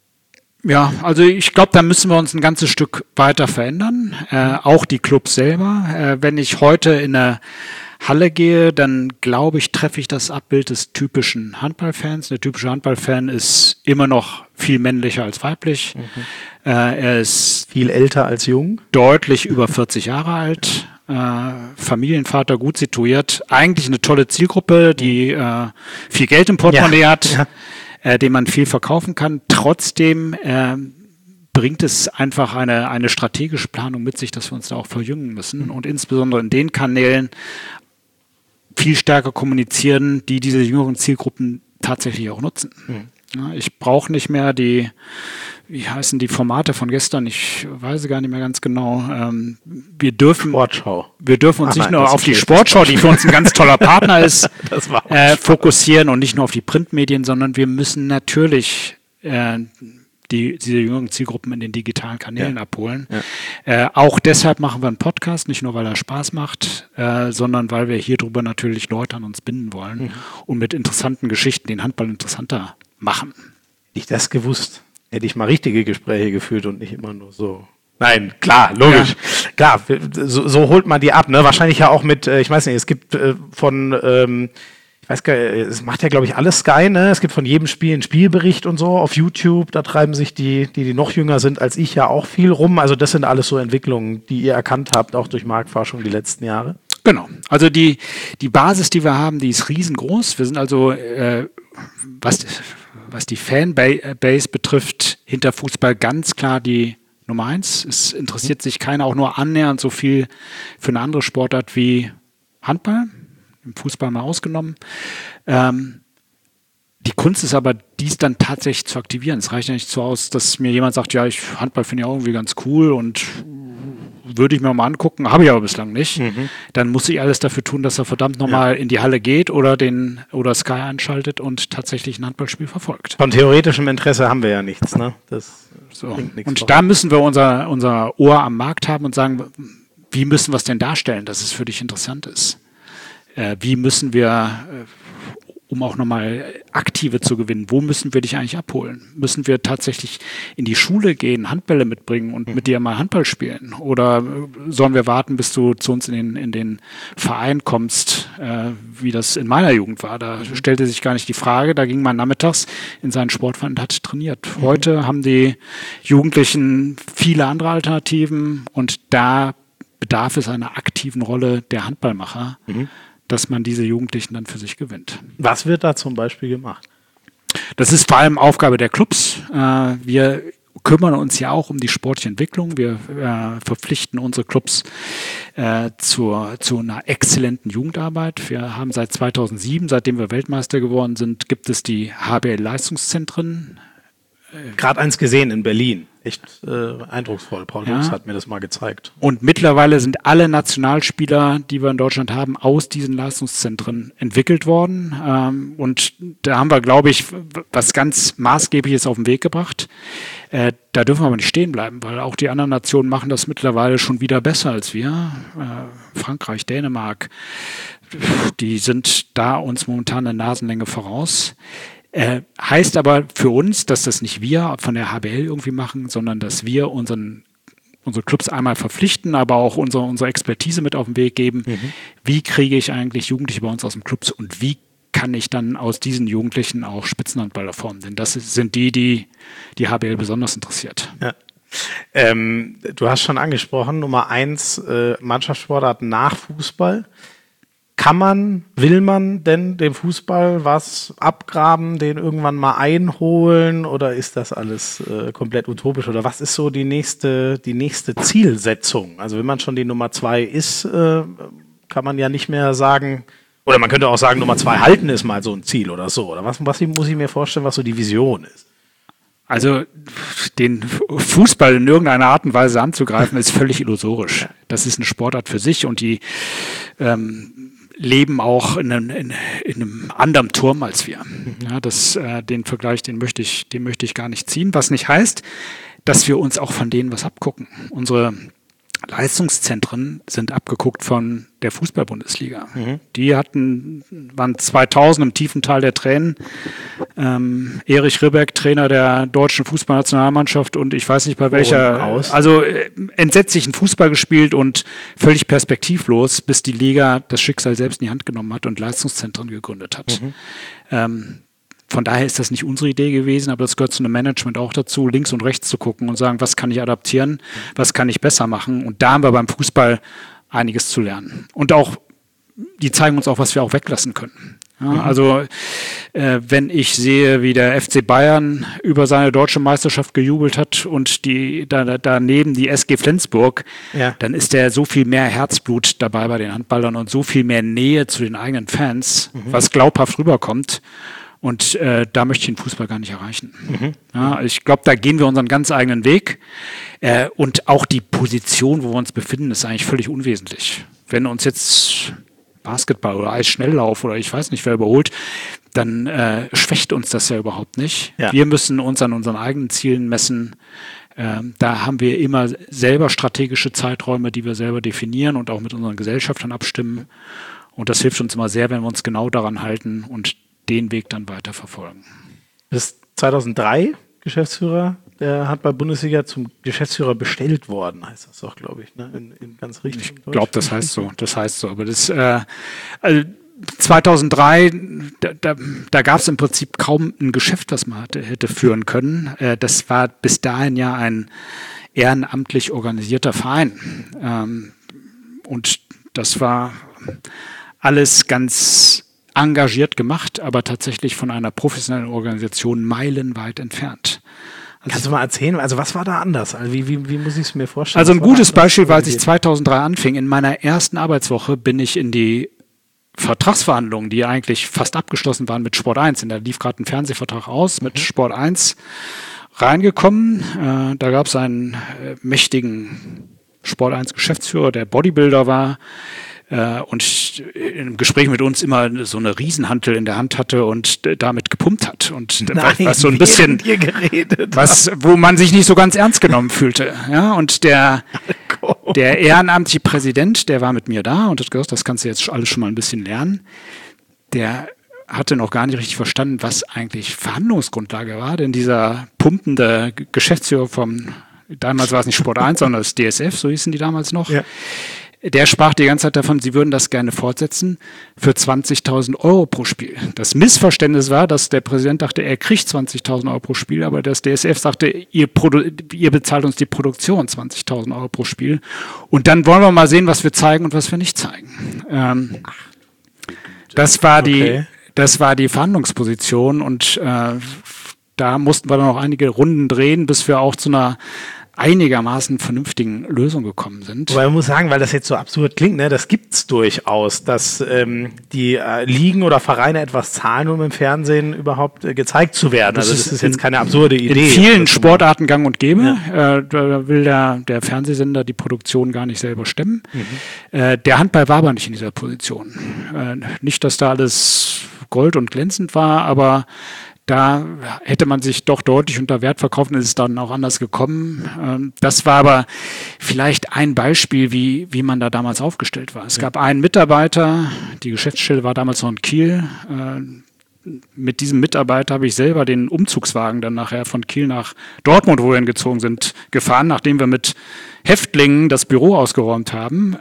Ja, also ich glaube, da müssen wir uns ein ganzes Stück weiter verändern, äh, auch die Clubs selber. Äh, wenn ich heute in eine Halle gehe, dann glaube ich, treffe ich das Abbild des typischen Handballfans. Der typische Handballfan ist immer noch viel männlicher als weiblich. Mhm. Äh, er ist viel älter als jung, deutlich über vierzig Jahre alt. Äh, Familienvater, gut situiert. Eigentlich eine tolle Zielgruppe, die äh, viel Geld im Portemonnaie ja. hat. Ja. Äh, dem man viel verkaufen kann. Trotzdem äh, bringt es einfach eine, eine strategische Planung mit sich, dass wir uns da auch verjüngen müssen mhm. und insbesondere in den Kanälen viel stärker kommunizieren, die diese jüngeren Zielgruppen tatsächlich auch nutzen. Mhm. Ja, ich brauche nicht mehr die, wie heißen die Formate von gestern, ich weiß gar nicht mehr ganz genau. Ähm, wir dürfen, Sportschau. Wir dürfen uns Ach nicht nein, nur auf die Sportschau, die für uns ein ganz toller Partner ist, äh, fokussieren und nicht nur auf die Printmedien, sondern wir müssen natürlich äh, die, diese jüngeren Zielgruppen in den digitalen Kanälen ja. abholen. Ja. Äh, auch deshalb machen wir einen Podcast, nicht nur, weil er Spaß macht, äh, sondern weil wir hier drüber natürlich Leute an uns binden wollen mhm. und mit interessanten Geschichten den Handball interessanter machen. ich das gewusst, hätte ich mal richtige Gespräche geführt und nicht immer nur so. Nein, klar, logisch. Ja. Klar, so, so holt man die ab. Ne? Wahrscheinlich ja auch mit, äh, ich weiß nicht, es gibt äh, von, ähm, ich weiß gar nicht, es macht ja, glaube ich, alles Sky. Ne? Es gibt von jedem Spiel einen Spielbericht und so auf YouTube. Da treiben sich die, die, die noch jünger sind als ich, ja auch viel rum. Also das sind alles so Entwicklungen, die ihr erkannt habt, auch durch Marktforschung die letzten Jahre. Genau. Also die, die Basis, die wir haben, die ist riesengroß. Wir sind also, äh, was, was die Fanbase betrifft, hinter Fußball ganz klar die Nummer eins. Es interessiert sich keiner auch nur annähernd so viel für eine andere Sportart wie Handball, im Fußball mal ausgenommen. Ähm, die Kunst ist aber, dies dann tatsächlich zu aktivieren. Es reicht ja nicht so aus, dass mir jemand sagt, ja, ich Handball finde ich auch irgendwie ganz cool und würde ich mir mal angucken, habe ich aber bislang nicht. Mhm. Dann muss ich alles dafür tun, dass er verdammt nochmal ja. in die Halle geht oder den oder Sky einschaltet und tatsächlich ein Handballspiel verfolgt. Von theoretischem Interesse haben wir ja nichts, ne? Das so. Und da müssen wir unser, unser Ohr am Markt haben und sagen, wie müssen wir es denn darstellen, dass es für dich interessant ist? Äh, wie müssen wir, äh, um auch nochmal Aktive zu gewinnen, wo müssen wir dich eigentlich abholen? Müssen wir tatsächlich in die Schule gehen, Handbälle mitbringen und mhm. mit dir mal Handball spielen? Oder sollen wir warten, bis du zu uns in den, in den Verein kommst, äh, wie das in meiner Jugend war? Da mhm. stellte sich gar nicht die Frage, da ging man nachmittags in seinen Sportverein und hat trainiert. Mhm. Heute haben die Jugendlichen viele andere Alternativen und da bedarf es einer aktiven Rolle der Handballmacher, mhm. dass man diese Jugendlichen dann für sich gewinnt. Was wird da zum Beispiel gemacht? Das ist vor allem Aufgabe der Clubs. Wir kümmern uns ja auch um die sportliche Entwicklung. Wir verpflichten unsere Clubs zur, zu einer exzellenten Jugendarbeit. Wir haben seit zweitausendsieben, seitdem wir Weltmeister geworden sind, gibt es die H B L-Leistungszentren. Gerade eins gesehen in Berlin. Echt äh, eindrucksvoll. Paul ja. Lutz hat mir das mal gezeigt. Und mittlerweile sind alle Nationalspieler, die wir in Deutschland haben, aus diesen Leistungszentren entwickelt worden. Ähm, und da haben wir, glaube ich, was ganz Maßgebliches auf den Weg gebracht. Äh, da dürfen wir aber nicht stehen bleiben, weil auch die anderen Nationen machen das mittlerweile schon wieder besser als wir. Äh, Frankreich, Dänemark, die sind da uns momentan eine Nasenlänge voraus. Äh, heißt aber für uns, dass das nicht wir von der H B L irgendwie machen, sondern dass wir unseren, unsere Clubs einmal verpflichten, aber auch unsere, unsere Expertise mit auf den Weg geben. Mhm. Wie kriege ich eigentlich Jugendliche bei uns aus dem Clubs und wie kann ich dann aus diesen Jugendlichen auch Spitzenhandballer formen? Denn das sind die, die die H B L besonders interessiert. Ja. Ähm, du hast schon angesprochen, Nummer eins, äh, Mannschaftssportart nach Fußball. Kann man, will man denn dem Fußball was abgraben, den irgendwann mal einholen oder ist das alles äh, komplett utopisch oder was ist so die nächste, die nächste Zielsetzung? Also wenn man schon die Nummer zwei ist, äh, kann man ja nicht mehr sagen, oder man könnte auch sagen, Nummer zwei halten ist mal so ein Ziel oder so. Oder was, was muss ich mir vorstellen, was so die Vision ist? Also den Fußball in irgendeiner Art und Weise anzugreifen, ist völlig illusorisch. Das ist eine Sportart für sich und die ähm, leben auch in einem, in, in einem anderen Turm als wir. Ja, das, äh, den Vergleich, den möchte ich, den möchte ich gar nicht ziehen, was nicht heißt, dass wir uns auch von denen was abgucken. Unsere Leistungszentren sind abgeguckt von der Fußball-Bundesliga. Mhm. Die hatten, waren zweitausend im tiefen Tal der Tränen. Ähm, Erich Ribbeck, Trainer der deutschen Fußballnationalmannschaft und ich weiß nicht bei welcher, also äh, entsetzlichen Fußball gespielt und völlig perspektivlos, bis die Liga das Schicksal selbst in die Hand genommen hat und Leistungszentren gegründet hat. Mhm. Ähm, Von daher ist das nicht unsere Idee gewesen, aber das gehört zu einem Management auch dazu, links und rechts zu gucken und sagen, was kann ich adaptieren, was kann ich besser machen. Und da haben wir beim Fußball einiges zu lernen. Und auch, die zeigen uns auch, was wir auch weglassen können. Ja, mhm. Also äh, wenn ich sehe, wie der F C Bayern über seine deutsche Meisterschaft gejubelt hat und die da, daneben die S G Flensburg, ja. dann ist da so viel mehr Herzblut dabei bei den Handballern und so viel mehr Nähe zu den eigenen Fans, mhm. was glaubhaft rüberkommt. Und äh, da möchte ich den Fußball gar nicht erreichen. Mhm. Ja, ich glaube, da gehen wir unseren ganz eigenen Weg. Äh, und auch die Position, wo wir uns befinden, ist eigentlich völlig unwesentlich. Wenn uns jetzt Basketball oder Eisschnelllauf oder ich weiß nicht, wer überholt, dann äh, schwächt uns das ja überhaupt nicht. Ja. Wir müssen uns an unseren eigenen Zielen messen. Äh, da haben wir immer selber strategische Zeiträume, die wir selber definieren und auch mit unseren Gesellschaftern abstimmen. Und das hilft uns immer sehr, wenn wir uns genau daran halten und den Weg dann weiter verfolgen. Das zweitausenddrei Geschäftsführer der Handball-Bundesliga zum Geschäftsführer bestellt worden, heißt das doch, glaube ich, ne? in, in ganz richtig. Ich glaube, das heißt so, das heißt so, aber das, äh, also zweitausenddrei, da, da, da gab es im Prinzip kaum ein Geschäft, das man hatte, hätte führen können. Äh, das war bis dahin ja ein ehrenamtlich organisierter Verein. Ähm, und das war alles ganz engagiert gemacht, aber tatsächlich von einer professionellen Organisation meilenweit entfernt. Also Kannst du mal erzählen, also was war da anders? Also wie, wie, wie muss ich es mir vorstellen? Also ein gutes Beispiel war, als ich zweitausenddrei anfing, in meiner ersten Arbeitswoche bin ich in die Vertragsverhandlungen, die eigentlich fast abgeschlossen waren mit Sport eins, in der lief gerade ein Fernsehvertrag aus, mit Sport eins reingekommen. Äh, da gab es einen äh, mächtigen Sport eins Geschäftsführer, der Bodybuilder war, äh, und im Gespräch mit uns immer so eine Riesenhantel in der Hand hatte und äh, damit gepumpt hat. Und Nein, was so ein bisschen, was, wo man sich nicht so ganz ernst genommen fühlte. Ja, und der, der ehrenamtliche Präsident, der war mit mir da und hat gesagt, das kannst du jetzt alles schon mal ein bisschen lernen. Der hatte noch gar nicht richtig verstanden, was eigentlich Verhandlungsgrundlage war, denn dieser pumpende Geschäftsführer vom, damals war es nicht Sport eins, sondern das D S F, so hießen die damals noch, ja. Der sprach die ganze Zeit davon, sie würden das gerne fortsetzen für zwanzigtausend Euro pro Spiel. Das Missverständnis war, dass der Präsident dachte, er kriegt zwanzigtausend Euro pro Spiel, aber das D S F sagte, ihr, Produ- ihr bezahlt uns die Produktion zwanzigtausend Euro pro Spiel. Und dann wollen wir mal sehen, was wir zeigen und was wir nicht zeigen. Ähm, das war die, okay. das war die Verhandlungsposition und äh, da mussten wir dann noch einige Runden drehen, bis wir auch zu einer einigermaßen vernünftigen Lösung gekommen sind. Aber man muss sagen, weil das jetzt so absurd klingt, ne, das gibt's durchaus, dass ähm, die äh, Ligen oder Vereine etwas zahlen, um im Fernsehen überhaupt äh, gezeigt zu werden. Das also das ist, ist jetzt in, keine absurde Idee. In vielen Sportarten gang und gäbe. Ja. Äh, da will der, der Fernsehsender die Produktion gar nicht selber stemmen. Mhm. Äh, der Handball war aber nicht in dieser Position. Äh, nicht, dass da alles Gold und glänzend war, aber da hätte man sich doch deutlich unter Wert verkauft und ist es dann auch anders gekommen. Das war aber vielleicht ein Beispiel, wie, wie man da damals aufgestellt war. Es ja. gab einen Mitarbeiter, die Geschäftsstelle war damals noch in Kiel. Mit diesem Mitarbeiter habe ich selber den Umzugswagen dann nachher von Kiel nach Dortmund, wo wir hingezogen sind, gefahren, nachdem wir mit Häftlingen das Büro ausgeräumt haben.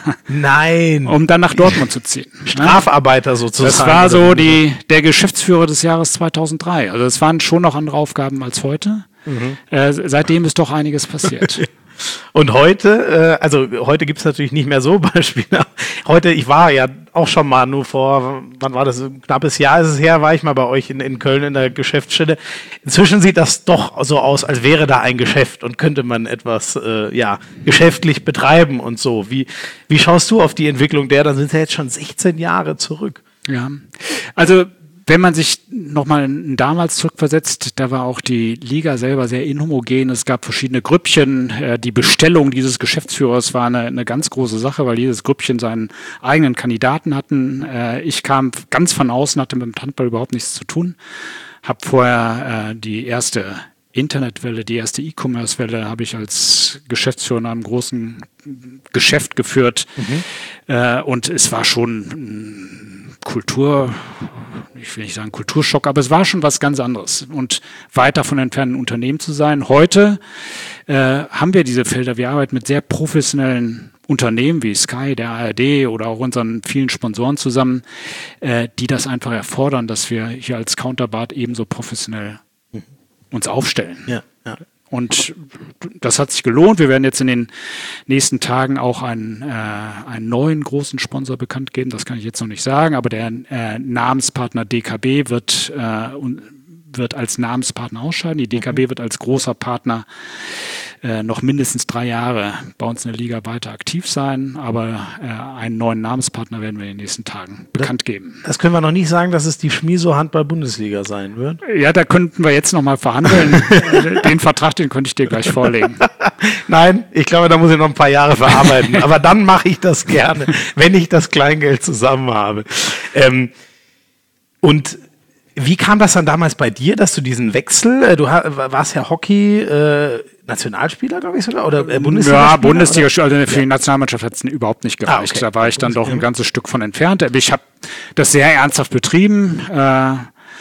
Nein. Um dann nach Dortmund zu ziehen. Strafarbeiter sozusagen. Das war so die, der Geschäftsführer des Jahres zweitausenddrei. Also es waren schon noch andere Aufgaben als heute. Mhm. Äh, seitdem ist doch einiges passiert. Und heute, äh, also heute gibt's natürlich nicht mehr so Beispiele. Heute, ich war ja auch schon mal nur vor, wann war das, ein knappes Jahr ist es her, war ich mal bei euch in, in Köln in der Geschäftsstelle. Inzwischen sieht das doch so aus, als wäre da ein Geschäft und könnte man etwas äh, ja geschäftlich betreiben und so. Wie, wie schaust du auf die Entwicklung der? Dann sind es ja jetzt schon sechzehn Jahre zurück. Ja, also wenn man sich nochmal damals zurückversetzt, da war auch die Liga selber sehr inhomogen. Es gab verschiedene Grüppchen. Die Bestellung dieses Geschäftsführers war eine, eine ganz große Sache, weil jedes Grüppchen seinen eigenen Kandidaten hatten. Ich kam ganz von außen, hatte mit dem Handball überhaupt nichts zu tun. Habe vorher äh, die erste Internetwelle, die erste E-Commerce-Welle habe ich als Geschäftsführer in einem großen Geschäft geführt. Mhm. Äh, und es war schon ein Kultur, ich will nicht sagen Kulturschock, aber es war schon was ganz anderes. Und weit davon entfernt, ein Unternehmen zu sein. Heute äh, haben wir diese Felder. Wir arbeiten mit sehr professionellen Unternehmen wie Sky, der A R D oder auch unseren vielen Sponsoren zusammen, äh, die das einfach erfordern, dass wir hier als Counterbart ebenso professionell uns aufstellen. Ja, ja. Und das hat sich gelohnt. Wir werden jetzt in den nächsten Tagen auch einen, äh, einen neuen großen Sponsor bekannt geben. Das kann ich jetzt noch nicht sagen, aber der äh, Namenspartner D K B wird, äh, wird als Namenspartner ausscheiden. Die D K B mhm. wird als großer Partner äh, noch mindestens drei Jahre bei uns in der Liga weiter aktiv sein, aber äh, einen neuen Namenspartner werden wir in den nächsten Tagen bekannt geben. Das können wir noch nicht sagen, dass es die Schmiso Handball-Bundesliga sein wird? Ja, da könnten wir jetzt nochmal verhandeln. Den Vertrag, den könnte ich dir gleich vorlegen. Nein, ich glaube, da muss ich noch ein paar Jahre verarbeiten, aber dann mache ich das gerne, wenn ich das Kleingeld zusammen habe. Ähm, und wie kam das dann damals bei dir, dass du diesen Wechsel, du warst ja Hockey, äh, Nationalspieler, glaube ich sogar, oder äh, Bundesliga? Ja, Bundesliga, also für die Nationalmannschaft hat es überhaupt nicht gereicht. Ah, okay. Da war ich dann doch ein ganzes Stück von entfernt. Ich habe das sehr ernsthaft betrieben, äh,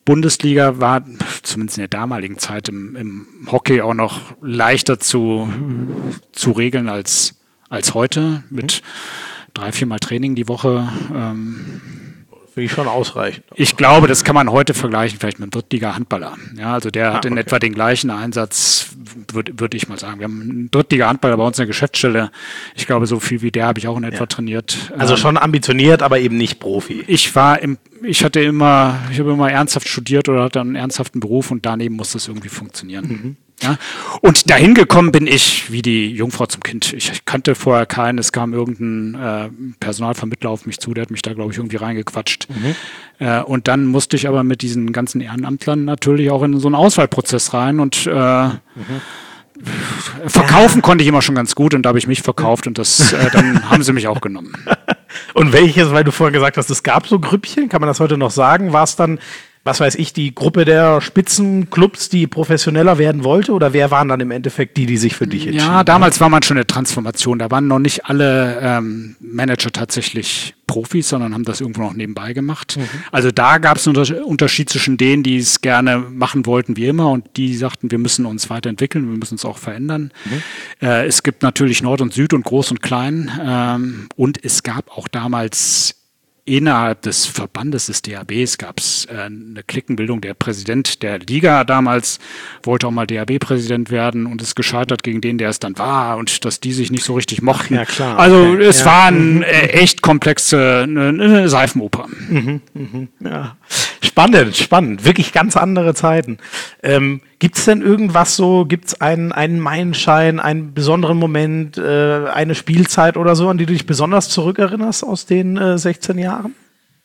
Bundesliga war zumindest in der damaligen Zeit im, im Hockey auch noch leichter zu, zu regeln als, als heute mit drei, viermal Training die Woche. Ähm, Finde ich schon ausreichend. Ich glaube, das kann man heute vergleichen, vielleicht mit einem Drittliga-Handballer. Ja, also der ah, hat in okay. etwa den gleichen Einsatz, würde würd ich mal sagen. Wir haben einen Drittliga-Handballer bei uns in der Geschäftsstelle. Ich glaube, so viel wie der habe ich auch in etwa ja. trainiert. Also schon ambitioniert, aber eben nicht Profi. Ich war im, ich hatte immer, ich habe immer ernsthaft studiert oder hatte einen ernsthaften Beruf und daneben muss das irgendwie funktionieren. Mhm. Ja? Und dahin gekommen bin ich wie die Jungfrau zum Kind. Ich kannte vorher keinen, es kam irgendein äh, Personalvermittler auf mich zu, der hat mich da, glaube ich, irgendwie reingequatscht. Mhm. Äh, und dann musste ich aber mit diesen ganzen Ehrenamtlern natürlich auch in so einen Auswahlprozess rein und äh, mhm. verkaufen ja. konnte ich immer schon ganz gut und da habe ich mich verkauft und das äh, dann haben sie mich auch genommen. Und welches, weil du vorhin gesagt hast, es gab so Grüppchen, kann man das heute noch sagen, war es dann, was weiß ich, die Gruppe der Spitzenclubs, die professioneller werden wollte? Oder wer waren dann im Endeffekt die, die sich für dich entschieden haben? Ja, damals war man schon eine Transformation. Da waren noch nicht alle ähm, Manager tatsächlich Profis, sondern haben das irgendwo noch nebenbei gemacht. Mhm. Also da gab es einen Unterschied zwischen denen, die es gerne machen wollten wie immer und die sagten, wir müssen uns weiterentwickeln, wir müssen uns auch verändern. Mhm. Äh, es gibt natürlich Nord und Süd und Groß und Klein. Ähm, und es gab auch damals innerhalb des Verbandes des D H Bs gab es äh, eine Klickenbildung. Der Präsident der Liga damals wollte auch mal D H B-Präsident werden und ist gescheitert gegen den, der es dann war und dass die sich nicht so richtig mochten. Ja, klar. Also okay. es ja. war ein äh, echt komplexe eine, eine Seifenoper. Mhm, mhm, ja. Spannend, spannend. Wirklich ganz andere Zeiten. Ähm, gibt es denn irgendwas so, gibt es einen, einen Meilenstein, einen besonderen Moment, äh, eine Spielzeit oder so, an die du dich besonders zurückerinnerst aus den äh, sechzehn Jahren?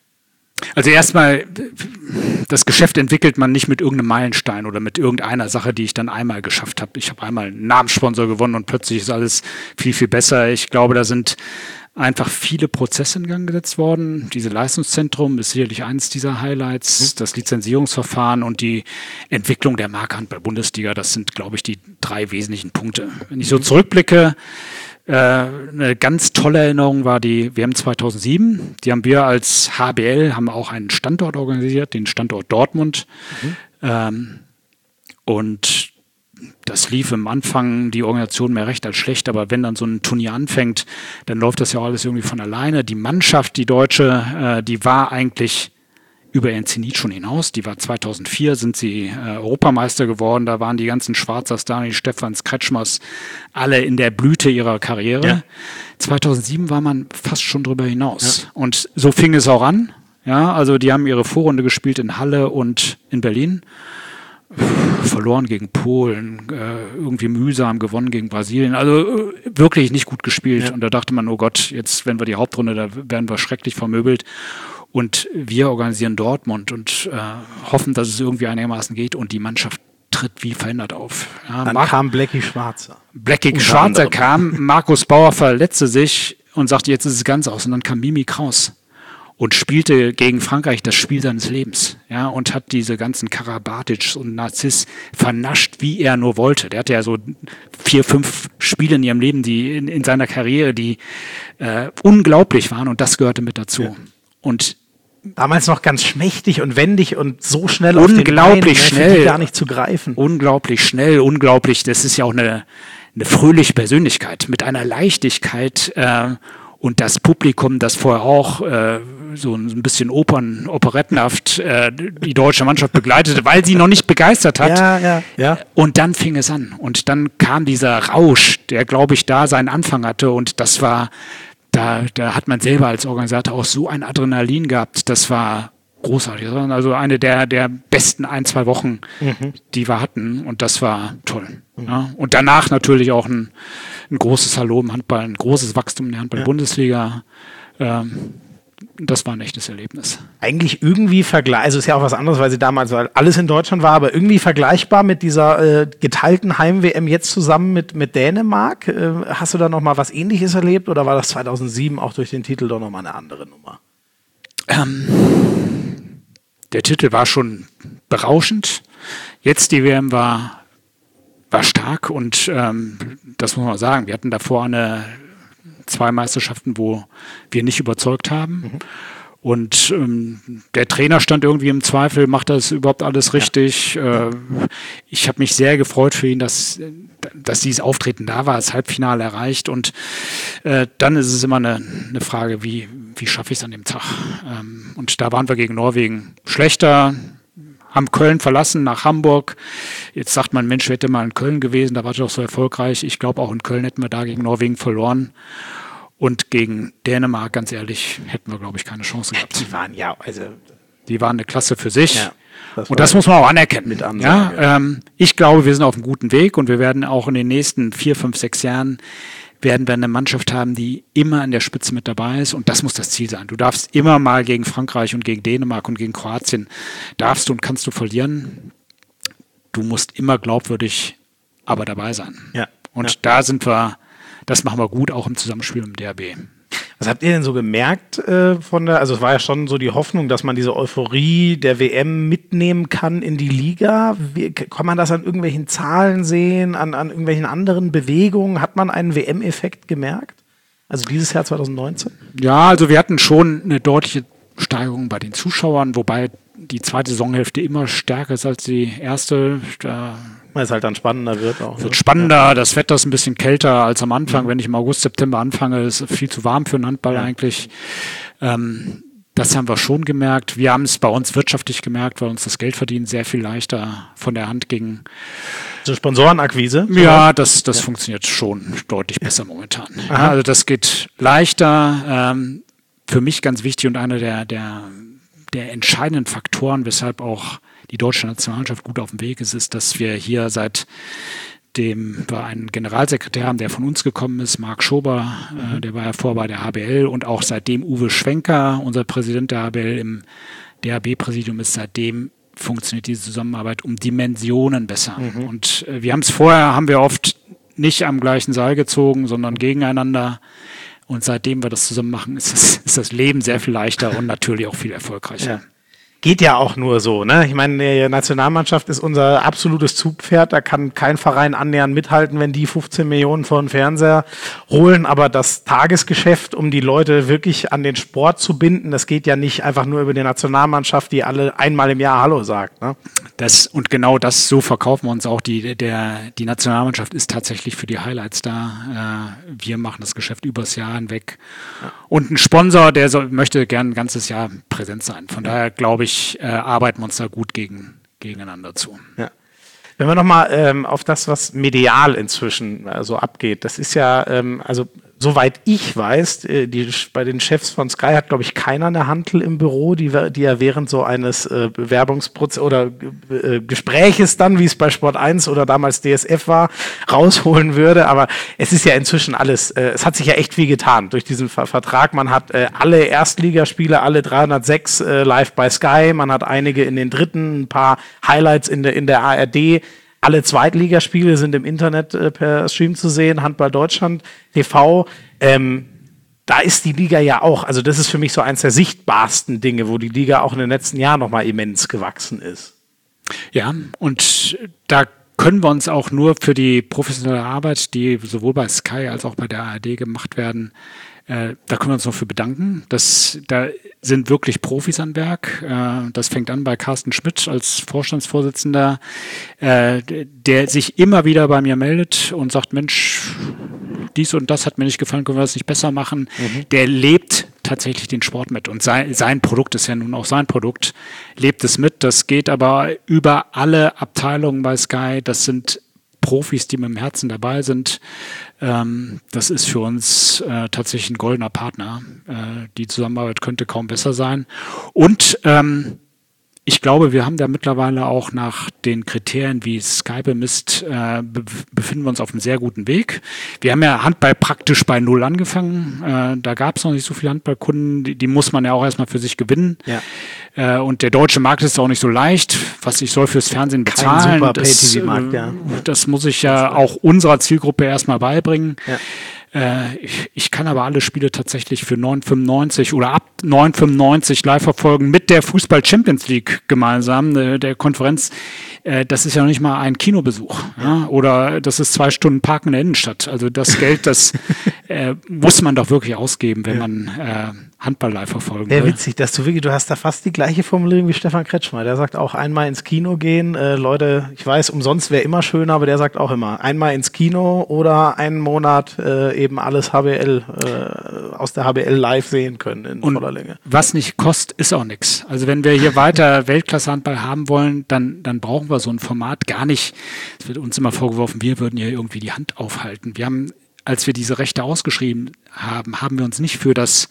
Also erstmal, das Geschäft entwickelt man nicht mit irgendeinem Meilenstein oder mit irgendeiner Sache, die ich dann einmal geschafft habe. Ich habe einmal einen Namenssponsor gewonnen und plötzlich ist alles viel, viel besser. Ich glaube, da sind einfach viele Prozesse in Gang gesetzt worden. Diese Leistungszentrum ist sicherlich eines dieser Highlights. Das Lizenzierungsverfahren und die Entwicklung der Marke Handball-Bundesliga, das sind, glaube ich, die drei wesentlichen Punkte. Wenn ich so zurückblicke, äh, eine ganz tolle Erinnerung war die W M zweitausendsieben. Die haben wir als H B L, haben auch einen Standort organisiert, den Standort Dortmund. Mhm. Ähm, und das lief am Anfang die Organisation mehr recht als schlecht, aber wenn dann so ein Turnier anfängt, dann läuft das ja alles irgendwie von alleine. Die Mannschaft, die deutsche, äh, die war eigentlich über ihren Zenit schon hinaus. Die war zweitausendvier, sind sie äh, Europameister geworden. Da waren die ganzen Schwarzers, Dani, Stefans, Kretschmers, alle in der Blüte ihrer Karriere. Ja. zweitausendsieben war man fast schon drüber hinaus. Ja. Und so fing es auch an. Ja, also die haben ihre Vorrunde gespielt in Halle und in Berlin. Verloren gegen Polen, äh, irgendwie mühsam gewonnen gegen Brasilien, also äh, wirklich nicht gut gespielt. Ja. Und da dachte man, oh Gott, jetzt, wenn wir die Hauptrunde, da werden wir schrecklich vermöbelt. Und wir organisieren Dortmund und äh, hoffen, dass es irgendwie einigermaßen geht. Und die Mannschaft tritt wie verändert auf. Ja, Dann Mar- kam Blackie Schwarzer. Blackie Schwarzer kam, Markus Bauer verletzte sich und sagte, jetzt ist es ganz aus. Und dann kam Mimi Kraus und spielte gegen Frankreich das Spiel seines Lebens, ja, und hat diese ganzen Karabatic und Narziss vernascht, wie er nur wollte. Der hatte ja so vier, fünf Spiele in ihrem Leben, die in, in seiner Karriere, die äh, unglaublich waren und das gehörte mit dazu. Ja. Und damals noch ganz schmächtig und wendig und so schnell unglaublich auf den Beinen, schnell, gar nicht zu greifen. Unglaublich schnell, unglaublich. Das ist ja auch eine, eine fröhliche Persönlichkeit mit einer Leichtigkeit. Äh, Und das Publikum, das vorher auch äh, so ein bisschen Opern, operettenhaft äh, die deutsche Mannschaft begleitete, weil sie noch nicht begeistert hat. Ja, ja, ja. Und dann fing es an. Und dann kam dieser Rausch, der, glaube ich, da seinen Anfang hatte. Und das war, da, da hat man selber als Organisator auch so ein Adrenalin gehabt. Das war großartig. Also eine der, der besten ein, zwei Wochen, mhm. die wir hatten. Und das war toll. Mhm. Ja. Und danach natürlich auch ein, ein großes Hallo im Handball, ein großes Wachstum in der Handball-Bundesliga. Ja. Ähm, das war ein echtes Erlebnis. Eigentlich irgendwie vergleichbar, also ist ja auch was anderes, weil sie damals weil alles in Deutschland war, aber irgendwie vergleichbar mit dieser äh, geteilten Heim-W M jetzt zusammen mit, mit Dänemark. Äh, hast du da nochmal was Ähnliches erlebt oder war das zweitausendsieben auch durch den Titel doch nochmal eine andere Nummer? Ähm, der Titel war schon berauschend. Jetzt die W M war, war stark und ähm, das muss man sagen. Wir hatten davor eine zwei Meisterschaften, wo wir nicht überzeugt haben. Mhm. Und ähm, der Trainer stand irgendwie im Zweifel, macht das überhaupt alles richtig? Ja. Äh, ich habe mich sehr gefreut für ihn, dass, dass dieses Auftreten da war, das Halbfinale erreicht. Und äh, dann ist es immer eine, eine Frage, wie, wie schaffe ich es an dem Tag? Ähm, und da waren wir gegen Norwegen schlechter, haben Köln verlassen nach Hamburg. Jetzt sagt man, Mensch, hätte mal in Köln gewesen, da war es doch so erfolgreich. Ich glaube, auch in Köln hätten wir da gegen Norwegen verloren. Und gegen Dänemark, ganz ehrlich, hätten wir, glaube ich, keine Chance gehabt. Die waren ja, also... Die waren eine Klasse für sich. Ja, das und das muss man auch anerkennen. Mit Ansage. Ja, ähm, ich glaube, wir sind auf einem guten Weg und wir werden auch in den nächsten vier, fünf, sechs Jahren werden wir eine Mannschaft haben, die immer an der Spitze mit dabei ist. Und das muss das Ziel sein. Du darfst immer mal gegen Frankreich und gegen Dänemark und gegen Kroatien, darfst du und kannst du verlieren. Du musst immer glaubwürdig aber dabei sein. Ja. Und ja. da sind wir... Das machen wir gut, auch im Zusammenspiel mit dem D H B. Was habt ihr denn so gemerkt äh, von der, also es war ja schon so die Hoffnung, dass man diese Euphorie der W M mitnehmen kann in die Liga. Wie, kann man das an irgendwelchen Zahlen sehen, an, an irgendwelchen anderen Bewegungen? Hat man einen W M-Effekt gemerkt? Also dieses Jahr zwanzig neunzehn? Ja, also wir hatten schon eine deutliche Steigerung bei den Zuschauern, wobei die zweite Saisonhälfte immer stärker ist als die erste. Da Weil es halt dann spannender wird auch. Wird spannender, ja. Das Wetter ist ein bisschen kälter als am Anfang. Mhm. Wenn ich im August, September anfange, ist es viel zu warm für einen Handball ja. eigentlich. Ähm, das haben wir schon gemerkt. Wir haben es bei uns wirtschaftlich gemerkt, weil uns das Geldverdienen sehr viel leichter von der Hand ging. So Sponsorenakquise? Ja, das, das ja. funktioniert schon deutlich besser momentan. Ja, also das geht leichter. Ähm, für mich ganz wichtig und einer der, der, der entscheidenden Faktoren, weshalb auch die deutsche Nationalmannschaft gut auf dem Weg ist, ist, dass wir hier seit dem wir einen Generalsekretär haben, der von uns gekommen ist, Marc Schober, mhm. äh, der war ja vorher bei der H B L und auch seitdem Uwe Schwenker, unser Präsident der H B L im D H B-Präsidium ist, seitdem funktioniert diese Zusammenarbeit um Dimensionen besser. Mhm. Und äh, wir haben es vorher, haben wir oft nicht am gleichen Seil gezogen, sondern gegeneinander. Und seitdem wir das zusammen machen, ist das, ist das Leben sehr viel leichter und natürlich auch viel erfolgreicher. Ja. Geht ja auch nur so, ne? Ich meine, die Nationalmannschaft ist unser absolutes Zugpferd. Da kann kein Verein annähernd mithalten, wenn die fünfzehn Millionen vor den Fernseher holen. Aber das Tagesgeschäft, um die Leute wirklich an den Sport zu binden, das geht ja nicht einfach nur über die Nationalmannschaft, die alle einmal im Jahr Hallo sagt, ne? Das, und genau das, so verkaufen wir uns auch. Die, der, die Nationalmannschaft ist tatsächlich für die Highlights da. Äh, wir machen das Geschäft übers Jahr hinweg. Ja. Und ein Sponsor, der so, möchte gern ein ganzes Jahr präsent sein. Von ja. daher glaube ich, Ich, äh, arbeiten wir uns da gut gegen, gegeneinander zu. Ja. Wenn wir nochmal ähm, auf das, was medial inzwischen äh, so abgeht, das ist ja, ähm, also soweit ich weiß, äh, die, bei den Chefs von Sky hat, glaube ich, keiner eine Hantel im Büro, die, die er während so eines äh, Bewerbungsprozesses oder äh, Gespräches dann, wie es bei Sport eins oder damals D S F war, rausholen würde. Aber es ist ja inzwischen alles, äh, es hat sich ja echt viel getan durch diesen Ver- Vertrag. Man hat äh, alle Erstligaspiele, alle dreihundertsechs äh, live bei Sky, man hat einige in den dritten, ein paar Highlights in der, in der A R D. Alle Zweitligaspiele sind im Internet äh, per Stream zu sehen, Handball Deutschland, T V. Ähm, da ist die Liga ja auch, also das ist für mich so eins der sichtbarsten Dinge, wo die Liga auch in den letzten Jahren nochmal immens gewachsen ist. Ja, und da können wir uns auch nur für die professionelle Arbeit, die sowohl bei Sky als auch bei der A R D gemacht werden, äh, da können wir uns noch für bedanken. Das, da sind wirklich Profis an Werk. Äh, das fängt an bei Carsten Schmidt als Vorstandsvorsitzender, äh, der sich immer wieder bei mir meldet und sagt, Mensch, dies und das hat mir nicht gefallen, können wir das nicht besser machen. Mhm. Der lebt tatsächlich den Sport mit und sein, sein Produkt ist ja nun auch sein Produkt, lebt es mit. Das geht aber über alle Abteilungen bei Sky. Das sind Profis, die mit dem Herzen dabei sind. Ähm, das ist für uns äh, tatsächlich ein goldener Partner. Äh, die Zusammenarbeit könnte kaum besser sein. Und ähm, ich glaube, wir haben da mittlerweile auch nach den Kriterien, wie Sky bemisst, äh, be- befinden wir uns auf einem sehr guten Weg. Wir haben ja Handball praktisch bei Null angefangen. Äh, da gab es noch nicht so viele Handballkunden. Die, die muss man ja auch erstmal für sich gewinnen. Ja. Äh, und der deutsche Markt ist auch nicht so leicht. Was ich soll fürs Fernsehen bezahlen, Kein super das, Pay-T V-Markt, äh, ja. das muss ich ja auch unserer Zielgruppe erstmal beibringen. Ja. Äh, ich, ich kann aber alle Spiele tatsächlich für neun fünfundneunzig oder ab neun fünfundneunzig live verfolgen mit der Fußball Champions League gemeinsam, äh, der Konferenz. Äh, das ist ja noch nicht mal ein Kinobesuch. Ja? Oder das ist zwei Stunden Parken in der Innenstadt. Also das Geld, das äh, muss man doch wirklich ausgeben, wenn ja. man äh, Handball live verfolgen will. Ja, witzig, dass du wirklich, du hast da fast die gleiche Formulierung wie Stefan Kretschmer. Der sagt auch einmal ins Kino gehen. Äh, Leute, ich weiß, umsonst wäre immer schöner, aber der sagt auch immer einmal ins Kino oder einen Monat äh, eben alles H B L äh, aus der H B L live sehen können in Und voller Länge. Was nicht kostet, ist auch nichts. Also wenn wir hier weiter Weltklasse-Handball haben wollen, dann, dann brauchen wir so ein Format gar nicht. Es wird uns immer vorgeworfen, wir würden hier irgendwie die Hand aufhalten. Wir haben, als wir diese Rechte ausgeschrieben haben, haben wir uns nicht für das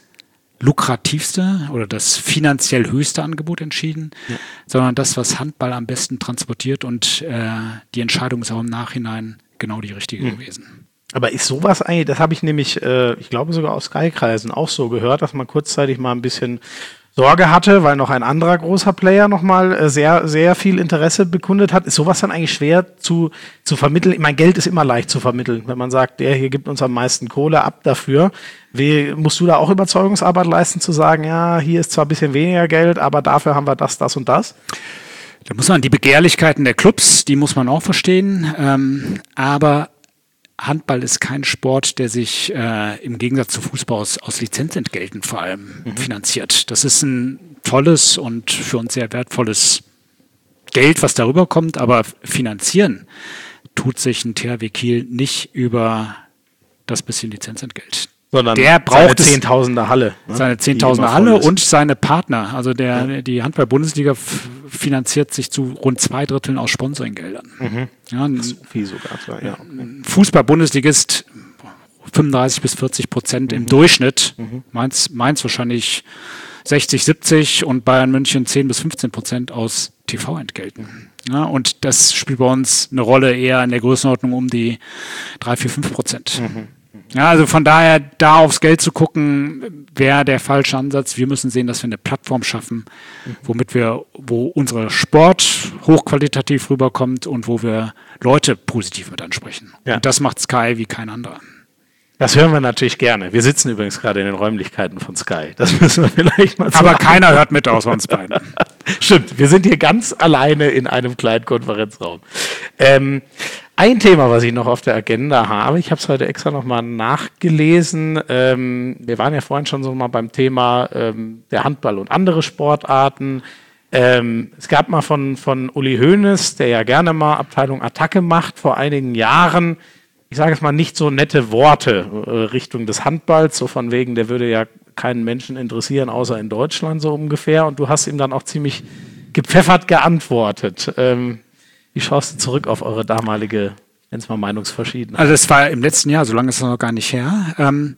lukrativste oder das finanziell höchste Angebot entschieden, ja. sondern das, was Handball am besten transportiert, und äh, die Entscheidung ist auch im Nachhinein genau die richtige mhm. gewesen. Aber ist sowas eigentlich, das habe ich nämlich, äh, ich glaube sogar aus Sky-Kreisen auch so gehört, dass man kurzzeitig mal ein bisschen Sorge hatte, weil noch ein anderer großer Player nochmal äh, sehr, sehr viel Interesse bekundet hat. Ist sowas dann eigentlich schwer zu, zu vermitteln? Ich meine, Geld ist immer leicht zu vermitteln, wenn man sagt, der hier gibt uns am meisten Kohle, ab dafür. Wie, musst du da auch Überzeugungsarbeit leisten, zu sagen, ja, hier ist zwar ein bisschen weniger Geld, aber dafür haben wir das, das und das? Da muss man die Begehrlichkeiten der Clubs, die muss man auch verstehen, ähm, aber Handball ist kein Sport, der sich äh, im Gegensatz zu Fußball aus, aus Lizenzentgelten vor allem mhm. finanziert. Das ist ein tolles und für uns sehr wertvolles Geld, was darüber kommt, aber finanzieren tut sich ein T H W Kiel nicht über das bisschen Lizenzentgelt. Sondern der braucht seine Zehntausender Halle. Ne? Seine Zehntausender Halle und seine Partner. Also der, ja. die Handball-Bundesliga f- finanziert sich zu rund zwei Dritteln aus Sponsoringgeldern. Mhm. Ja, ein, das ist viel sogar. Ja, okay. Fußball-Bundesligist fünfunddreißig bis vierzig Prozent mhm. im Durchschnitt. Mhm. Mainz, Mainz wahrscheinlich sechzig, siebzig und Bayern München zehn bis fünfzehn Prozent aus T V-Entgelten. Ja, und das spielt bei uns eine Rolle eher in der Größenordnung um die drei, vier, fünf Prozent. Mhm. Ja, also von daher, da aufs Geld zu gucken, wäre der falsche Ansatz. Wir müssen sehen, dass wir eine Plattform schaffen, womit wir, wo unser Sport hochqualitativ rüberkommt und wo wir Leute positiv mit ansprechen. Ja. Und das macht Sky wie kein anderer. Das hören wir natürlich gerne. Wir sitzen übrigens gerade in den Räumlichkeiten von Sky. Das müssen wir vielleicht mal sagen. Aber keiner hört mit außer uns beiden. Stimmt, wir sind hier ganz alleine in einem kleinen Konferenzraum. Ähm, Ein Thema, was ich noch auf der Agenda habe, ich habe es heute extra nochmal nachgelesen. Ähm, wir waren ja vorhin schon so mal beim Thema ähm, der Handball und andere Sportarten. Ähm, es gab mal von, von Uli Hoeneß, der ja gerne mal Abteilung Attacke macht, vor einigen Jahren, ich sage es mal, nicht so nette Worte äh, Richtung des Handballs, so von wegen, der würde ja keinen Menschen interessieren, außer in Deutschland so ungefähr. Und du hast ihm dann auch ziemlich gepfeffert geantwortet. Ähm, Wie schaust du zurück auf eure damalige, wenn es mal Meinungsverschiedenheit? Also es war im letzten Jahr, so lange ist es noch gar nicht her. Ähm,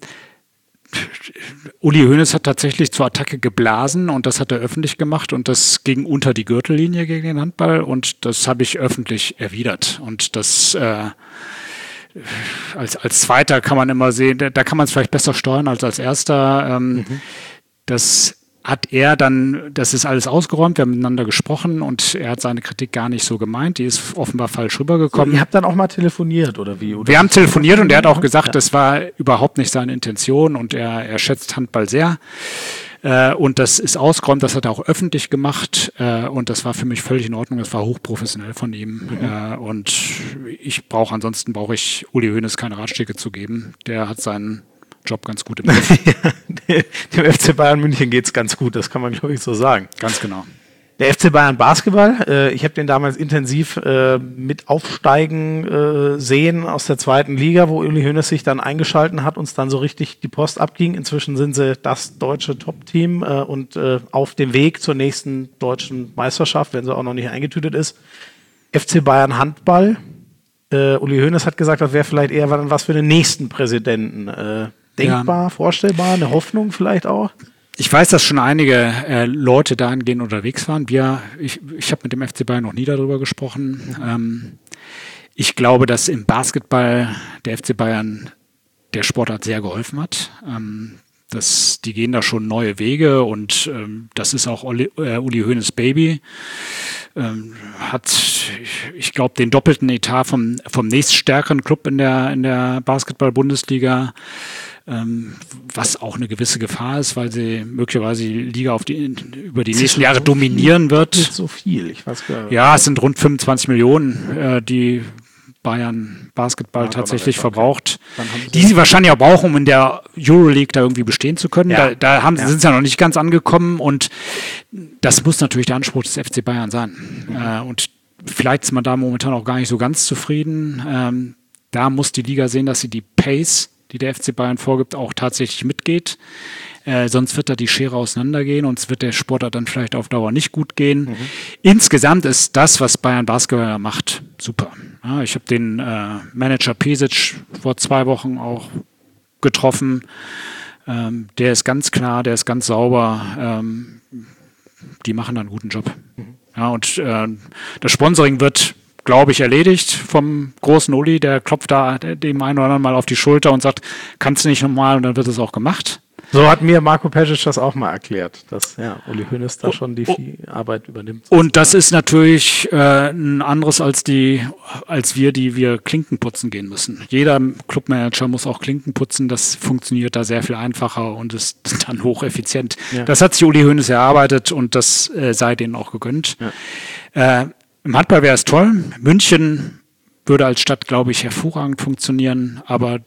Uli Hoeneß hat tatsächlich zur Attacke geblasen und das hat er öffentlich gemacht und das ging unter die Gürtellinie gegen den Handball und das habe ich öffentlich erwidert. Und das äh, als, als Zweiter kann man immer sehen, da kann man es vielleicht besser steuern als als Erster. Ähm, mhm. Das hat er dann, das ist alles ausgeräumt, wir haben miteinander gesprochen und er hat seine Kritik gar nicht so gemeint, die ist offenbar falsch rübergekommen. So, ihr habt dann auch mal telefoniert, oder wie? Oder wir haben telefoniert und er hat auch gesagt, ja. das war überhaupt nicht seine Intention und er, er schätzt Handball sehr. Äh, und das ist ausgeräumt, das hat er auch öffentlich gemacht äh, und das war für mich völlig in Ordnung, das war hochprofessionell von ihm mhm. äh, und ich brauche, ansonsten brauche ich Uli Hoeneß keine Ratschläge zu geben, der hat seinen Job ganz gut im Griff. Dem F C Bayern München geht es ganz gut, das kann man, glaube ich, so sagen. Ganz genau. Der F C Bayern Basketball, äh, ich habe den damals intensiv äh, mit aufsteigen äh, sehen aus der zweiten Liga, wo Uli Hoeneß sich dann eingeschalten hat, uns dann so richtig die Post abging. Inzwischen sind sie das deutsche Top-Team äh, und äh, auf dem Weg zur nächsten deutschen Meisterschaft, wenn sie auch noch nicht eingetütet ist. F C Bayern Handball, äh, Uli Hoeneß hat gesagt, das wäre vielleicht eher was für den nächsten Präsidenten. Äh, denkbar, ja. vorstellbar, eine Hoffnung vielleicht auch? Ich weiß, dass schon einige äh, Leute dahingehend unterwegs waren. Wir, ich ich habe mit dem F C Bayern noch nie darüber gesprochen. Ähm, ich glaube, dass im Basketball der F C Bayern der Sportart sehr geholfen hat. Ähm, das, die gehen da schon neue Wege und ähm, das ist auch Uli, äh, Uli Hoeneß Baby. ähm, hat, ich, ich glaube, den doppelten Etat vom, vom nächststärkeren Club in der, in der Basketball-Bundesliga, ähm, was auch eine gewisse Gefahr ist, weil sie möglicherweise die Liga auf die, über die nächsten Jahre so dominieren viel, wird. Nicht so viel, ich weiß gar nicht. Ja, es sind rund fünfundzwanzig Millionen, äh, die Bayern Basketball ja, tatsächlich okay. verbraucht, die sie wahrscheinlich auch brauchen, um in der Euroleague da irgendwie bestehen zu können. Ja. Da, da haben, ja. sind sie ja noch nicht ganz angekommen und das muss natürlich der Anspruch des F C Bayern sein. Mhm. Äh, und vielleicht ist man da momentan auch gar nicht so ganz zufrieden. Ähm, da muss die Liga sehen, dass sie die Pace, die der F C Bayern vorgibt, auch tatsächlich mitgeht. Äh, sonst wird da die Schere auseinandergehen und es wird der Sportler dann vielleicht auf Dauer nicht gut gehen. Mhm. Insgesamt ist das, was Bayern Basketball macht, super. Ja, ich habe den äh, Manager Pesic vor zwei Wochen auch getroffen. Ähm, der ist ganz klar, der ist ganz sauber. Ähm, die machen da einen guten Job. Mhm. Ja, und äh, das Sponsoring wird, glaube ich, erledigt vom großen Uli. Der klopft da dem einen oder anderen mal auf die Schulter und sagt, kannst du nicht nochmal, und dann wird es auch gemacht. So hat mir Marco Pesic das auch mal erklärt, dass ja, Uli Hoeneß da schon die viel Arbeit übernimmt. Und das ist natürlich äh, ein anderes als die, als wir, die wir Klinken putzen gehen müssen. Jeder Clubmanager muss auch Klinken putzen. Das funktioniert da sehr viel einfacher und ist dann hocheffizient. Ja. Das hat sich Uli Hoeneß erarbeitet und das äh, sei denen auch gegönnt. Ja. Äh, Im Handball wäre es toll. München würde als Stadt, glaube ich, hervorragend funktionieren, aber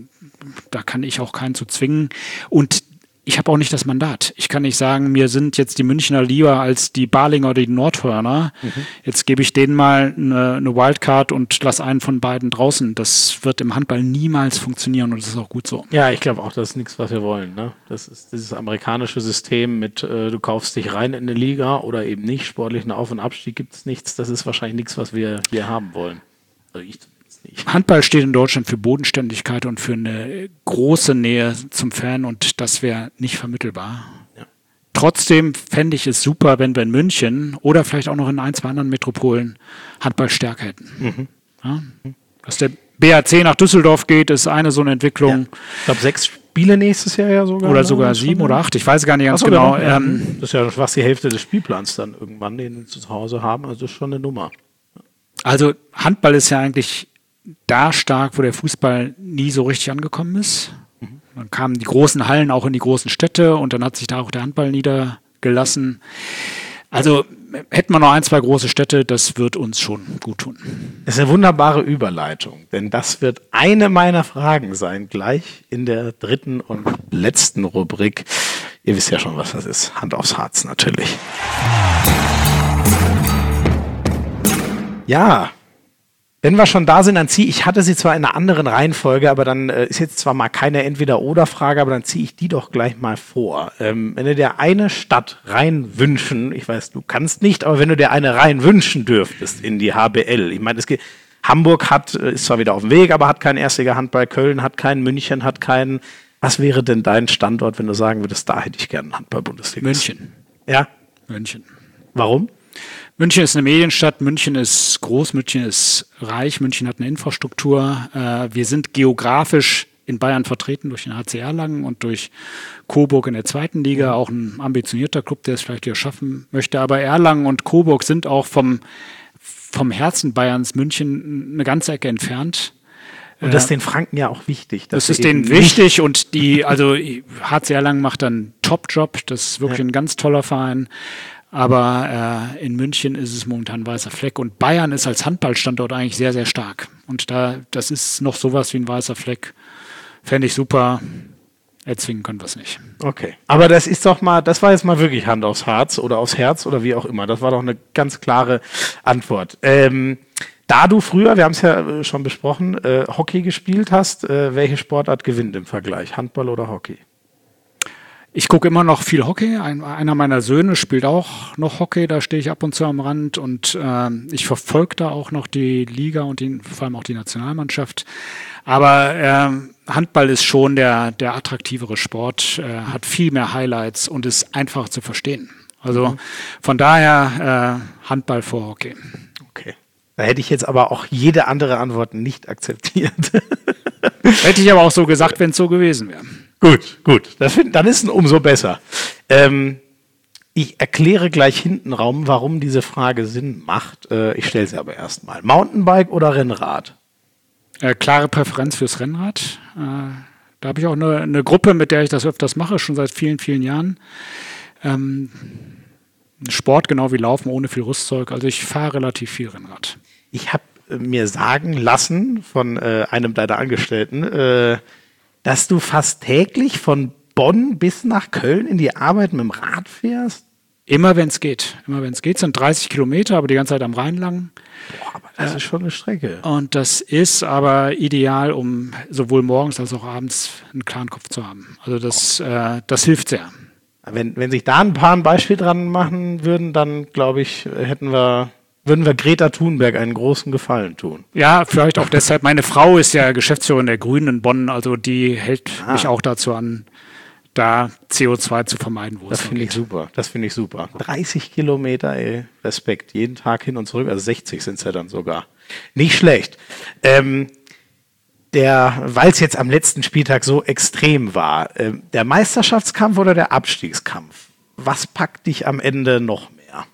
da kann ich auch keinen zu zwingen. Und ich habe auch nicht das Mandat. Ich kann nicht sagen, mir sind jetzt die Münchner lieber als die Balinger oder die Nordhörner. Mhm. Jetzt gebe ich denen mal eine, eine Wildcard und lasse einen von beiden draußen. Das wird im Handball niemals funktionieren und das ist auch gut so. Ja, ich glaube auch, das ist nichts, was wir wollen. Ne? Das ist dieses amerikanische System mit, äh, du kaufst dich rein in eine Liga oder eben nicht. Sportlichen Auf- und Abstieg gibt es nichts. Das ist wahrscheinlich nichts, was wir hier haben wollen. Ich nicht. Handball steht in Deutschland für Bodenständigkeit und für eine große Nähe zum Fan und das wäre nicht vermittelbar. Ja. Trotzdem fände ich es super, wenn wir in München oder vielleicht auch noch in ein, zwei anderen Metropolen Handball stärker hätten. Mhm. Ja? Dass der B H C nach Düsseldorf geht, ist eine so eine Entwicklung. Ja. Ich glaube, sechs Spiele nächstes Jahr ja sogar. Oder sogar sieben oder acht, ich weiß gar nicht ganz so, genau. Ja. Ähm, das ist ja fast die Hälfte des Spielplans dann irgendwann, den wir zu Hause haben. Also das ist schon eine Nummer. Also Handball ist ja eigentlich da stark, wo der Fußball nie so richtig angekommen ist. Mhm. Dann kamen die großen Hallen auch in die großen Städte und dann hat sich da auch der Handball niedergelassen. Also hätten wir noch ein, zwei große Städte, das wird uns schon gut tun. Das ist eine wunderbare Überleitung, denn das wird eine meiner Fragen sein, gleich in der dritten und letzten Rubrik. Ihr wisst ja schon, was das ist. Hand aufs Harz natürlich. Ja, wenn wir schon da sind, dann ziehe ich, ich hatte sie zwar in einer anderen Reihenfolge, aber dann äh, ist jetzt zwar mal keine Entweder-Oder-Frage, aber dann ziehe ich die doch gleich mal vor. Ähm, wenn du dir eine Stadt rein wünschen, ich weiß, du kannst nicht, aber wenn du dir eine rein wünschen dürftest in die H B L, ich meine, es geht, Hamburg hat, ist zwar wieder auf dem Weg, aber hat keinen Erstliga-Handball, Köln hat keinen, München hat keinen. Was wäre denn dein Standort, wenn du sagen würdest, da hätte ich gerne einen Handball-Bundesliga? München. Ja? München. Warum? München ist eine Medienstadt, München ist groß, München ist reich, München hat eine Infrastruktur. Äh, wir sind geografisch in Bayern vertreten durch den H C Erlangen und durch Coburg in der zweiten Liga, auch ein ambitionierter Club, der es vielleicht hier schaffen möchte. Aber Erlangen und Coburg sind auch vom, vom Herzen Bayerns München eine ganze Ecke entfernt. Und das ist den Franken ja auch wichtig. Das ist denen wichtig und die, also H C Erlangen macht dann einen Top-Job, das ist wirklich ja. ein ganz toller Verein. Aber äh, in München ist es momentan ein weißer Fleck und Bayern ist als Handballstandort eigentlich sehr, sehr stark. Und da, das ist noch sowas wie ein weißer Fleck. Fände ich super. Erzwingen können wir es nicht. Okay. Aber das ist doch mal, das war jetzt mal wirklich Hand aufs Harz oder aufs Herz oder wie auch immer. Das war doch eine ganz klare Antwort. Ähm, da du früher, wir haben es ja schon besprochen, äh, Hockey gespielt hast, äh, welche Sportart gewinnt im Vergleich? Handball oder Hockey? Ich gucke immer noch viel Hockey. Ein, einer meiner Söhne spielt auch noch Hockey, da stehe ich ab und zu am Rand und äh, ich verfolge da auch noch die Liga und die, vor allem auch die Nationalmannschaft. Aber äh, Handball ist schon der, der attraktivere Sport, äh, hat viel mehr Highlights und ist einfach zu verstehen. Also von daher äh, Handball vor Hockey. Okay. Da hätte ich jetzt aber auch jede andere Antwort nicht akzeptiert. Hätte ich aber auch so gesagt, wenn es so gewesen wäre. Gut, gut. Das find, dann ist es umso besser. Ähm, Ich erkläre gleich hintenrum, warum diese Frage Sinn macht. Äh, ich stelle sie aber erstmal. Mountainbike oder Rennrad? Äh, klare Präferenz fürs Rennrad. Äh, da habe ich auch eine, eine Gruppe, mit der ich das öfters mache, schon seit vielen, vielen Jahren. Ähm, Sport genau wie Laufen, ohne viel Rüstzeug. Also ich fahre relativ viel Rennrad. Ich habe mir sagen lassen von äh, einem deiner Angestellten, äh, dass du fast täglich von Bonn bis nach Köln in die Arbeit mit dem Rad fährst? Immer wenn es geht. Immer wenn es geht. Es sind dreißig Kilometer, aber die ganze Zeit am Rhein lang. Boah, aber das äh, ist schon eine Strecke. Und das ist aber ideal, um sowohl morgens als auch abends einen klaren Kopf zu haben. Also das, äh, das hilft sehr. Wenn, wenn sich da ein paar ein Beispiel dran machen würden, dann glaube ich, hätten wir, würden wir Greta Thunberg einen großen Gefallen tun. Ja, vielleicht auch deshalb. Meine Frau ist ja Geschäftsführerin der Grünen in Bonn, also die hält ah. mich auch dazu an, da C O zwei zu vermeiden, wo das es finde ich super. Das finde ich super. dreißig Kilometer, ey, Respekt. Jeden Tag hin und zurück, also sechzig sind es ja dann sogar. Nicht schlecht. Ähm, der, weil es jetzt am letzten Spieltag so extrem war, äh, der Meisterschaftskampf oder der Abstiegskampf? Was packt dich am Ende noch mehr?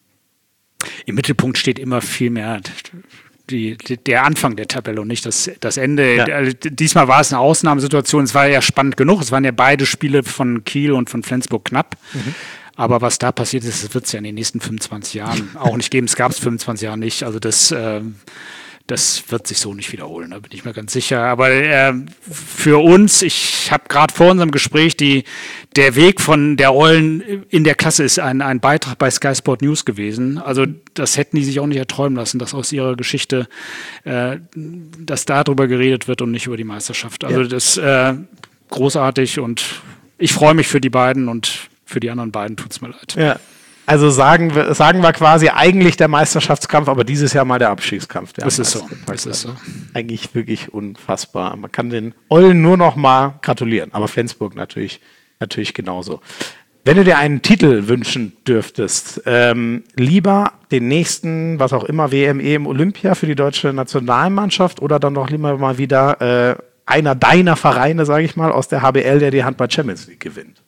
Im Mittelpunkt steht immer viel mehr Die, die, der Anfang der Tabelle und nicht das, das Ende. Ja. Diesmal war es eine Ausnahmesituation. Es war ja spannend genug. Es waren ja beide Spiele von Kiel und von Flensburg knapp. Mhm. Aber was da passiert ist, das wird es ja in den nächsten fünfundzwanzig Jahren auch nicht geben. Es gab es fünfundzwanzig Jahre nicht. Also das, äh, das wird sich so nicht wiederholen, da bin ich mir ganz sicher. Aber äh, für uns, ich habe gerade vor unserem Gespräch, die, der Weg von der Eulen in der Klasse ist ein, ein Beitrag bei Sky Sport News gewesen. Also das hätten die sich auch nicht erträumen lassen, dass aus ihrer Geschichte, äh, dass darüber geredet wird und nicht über die Meisterschaft. Also ja. das äh, großartig und ich freue mich für die beiden und für die anderen beiden tut es mir leid. Ja. Also sagen wir, sagen wir quasi eigentlich der Meisterschaftskampf, aber dieses Jahr mal der Abstiegskampf. Der das ist so. Das ist so. Eigentlich wirklich unfassbar. Man kann den Eulen nur noch mal gratulieren, aber Flensburg natürlich, natürlich genauso. Wenn du dir einen Titel wünschen dürftest, ähm, lieber den nächsten, was auch immer, W M, E M, Olympia für die deutsche Nationalmannschaft oder dann doch lieber mal wieder äh, einer deiner Vereine, sage ich mal, aus der H B L, der die Handball Champions League gewinnt?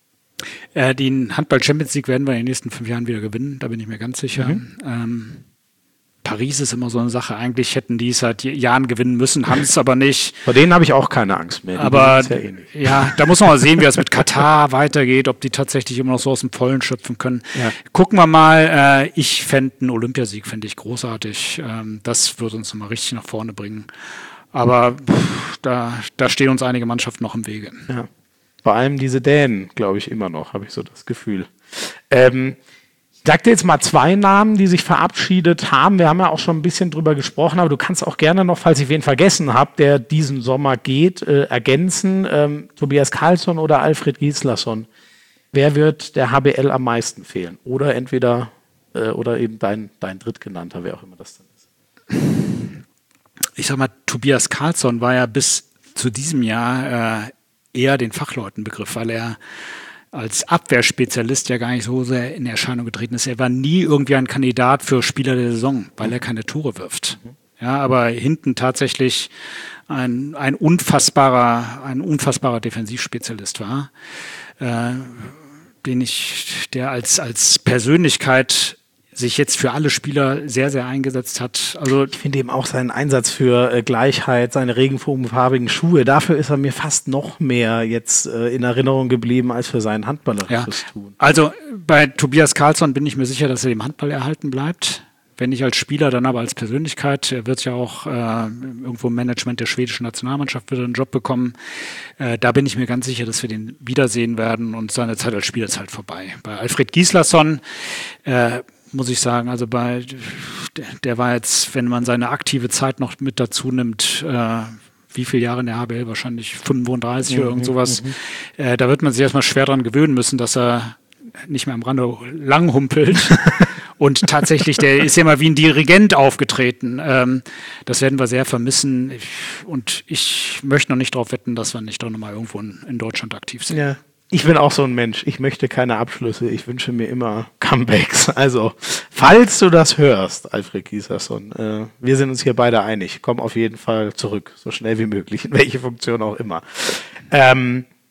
Äh, den Handball Champions League werden wir in den nächsten fünf Jahren wieder gewinnen, da bin ich mir ganz sicher. Mhm. Ähm, Paris ist immer so eine Sache. Eigentlich hätten die es seit Jahren gewinnen müssen, haben es aber nicht. Vor denen habe ich auch keine Angst mehr. Die aber ja, eh ja, da muss man mal sehen, wie das mit Katar weitergeht, ob die tatsächlich immer noch so aus dem Vollen schöpfen können. Ja. Gucken wir mal. Äh, ich fände einen Olympiasieg, fände ich großartig. Ähm, das würde uns nochmal richtig nach vorne bringen. Aber pff, da, da stehen uns einige Mannschaften noch im Wege. Ja. Vor allem diese Dänen, glaube ich, immer noch, habe ich so das Gefühl. Ähm, ich sag dir jetzt mal zwei Namen, die sich verabschiedet haben. Wir haben ja auch schon ein bisschen drüber gesprochen, aber du kannst auch gerne noch, falls ich wen vergessen habe, der diesen Sommer geht, äh, ergänzen. Ähm, Tobias Karlsson oder Alfred Gislason. Wer wird der H B L am meisten fehlen? Oder entweder, äh, oder eben dein, dein Drittgenannter, wer auch immer das dann ist. Ich sag mal, Tobias Karlsson war ja bis zu diesem Jahr äh, eher den Fachleuten Begriff, weil er als Abwehrspezialist ja gar nicht so sehr in Erscheinung getreten ist. Er war nie irgendwie ein Kandidat für Spieler der Saison, weil er keine Tore wirft. Ja, aber hinten tatsächlich ein, ein unfassbarer, ein unfassbarer Defensivspezialist war, äh, den ich, der als, als Persönlichkeit sich jetzt für alle Spieler sehr, sehr eingesetzt hat. Also ich finde eben auch seinen Einsatz für äh, Gleichheit, seine regenbogenfarbigen Schuhe, dafür ist er mir fast noch mehr jetzt äh, in Erinnerung geblieben als für sein handballerisches ja. Tun. Also bei Tobias Karlsson bin ich mir sicher, dass er dem Handball erhalten bleibt. Wenn nicht als Spieler, dann aber als Persönlichkeit. Er wird ja auch äh, irgendwo im Management der schwedischen Nationalmannschaft wieder einen Job bekommen. Äh, da bin ich mir ganz sicher, dass wir den wiedersehen werden und seine Zeit als Spieler ist halt vorbei. Bei Alfred Gislason äh, muss ich sagen, also bei der war jetzt, wenn man seine aktive Zeit noch mit dazu nimmt, äh, wie viele Jahre in der H B L? Wahrscheinlich fünfunddreißig mhm, oder irgend sowas. Mhm. Äh, da wird man sich erstmal schwer dran gewöhnen müssen, dass er nicht mehr am Rande lang humpelt. Und tatsächlich, der ist ja mal wie ein Dirigent aufgetreten. Ähm, das werden wir sehr vermissen. Und ich möchte noch nicht darauf wetten, dass wir nicht doch nochmal irgendwo in, in Deutschland aktiv sind. Ja. Ich bin auch so ein Mensch. Ich möchte keine Abschlüsse. Ich wünsche mir immer Comebacks. Also, falls du das hörst, Alfred Gislason, äh, wir sind uns hier beide einig. Komm auf jeden Fall zurück, so schnell wie möglich, in welche Funktion auch immer. Ähm,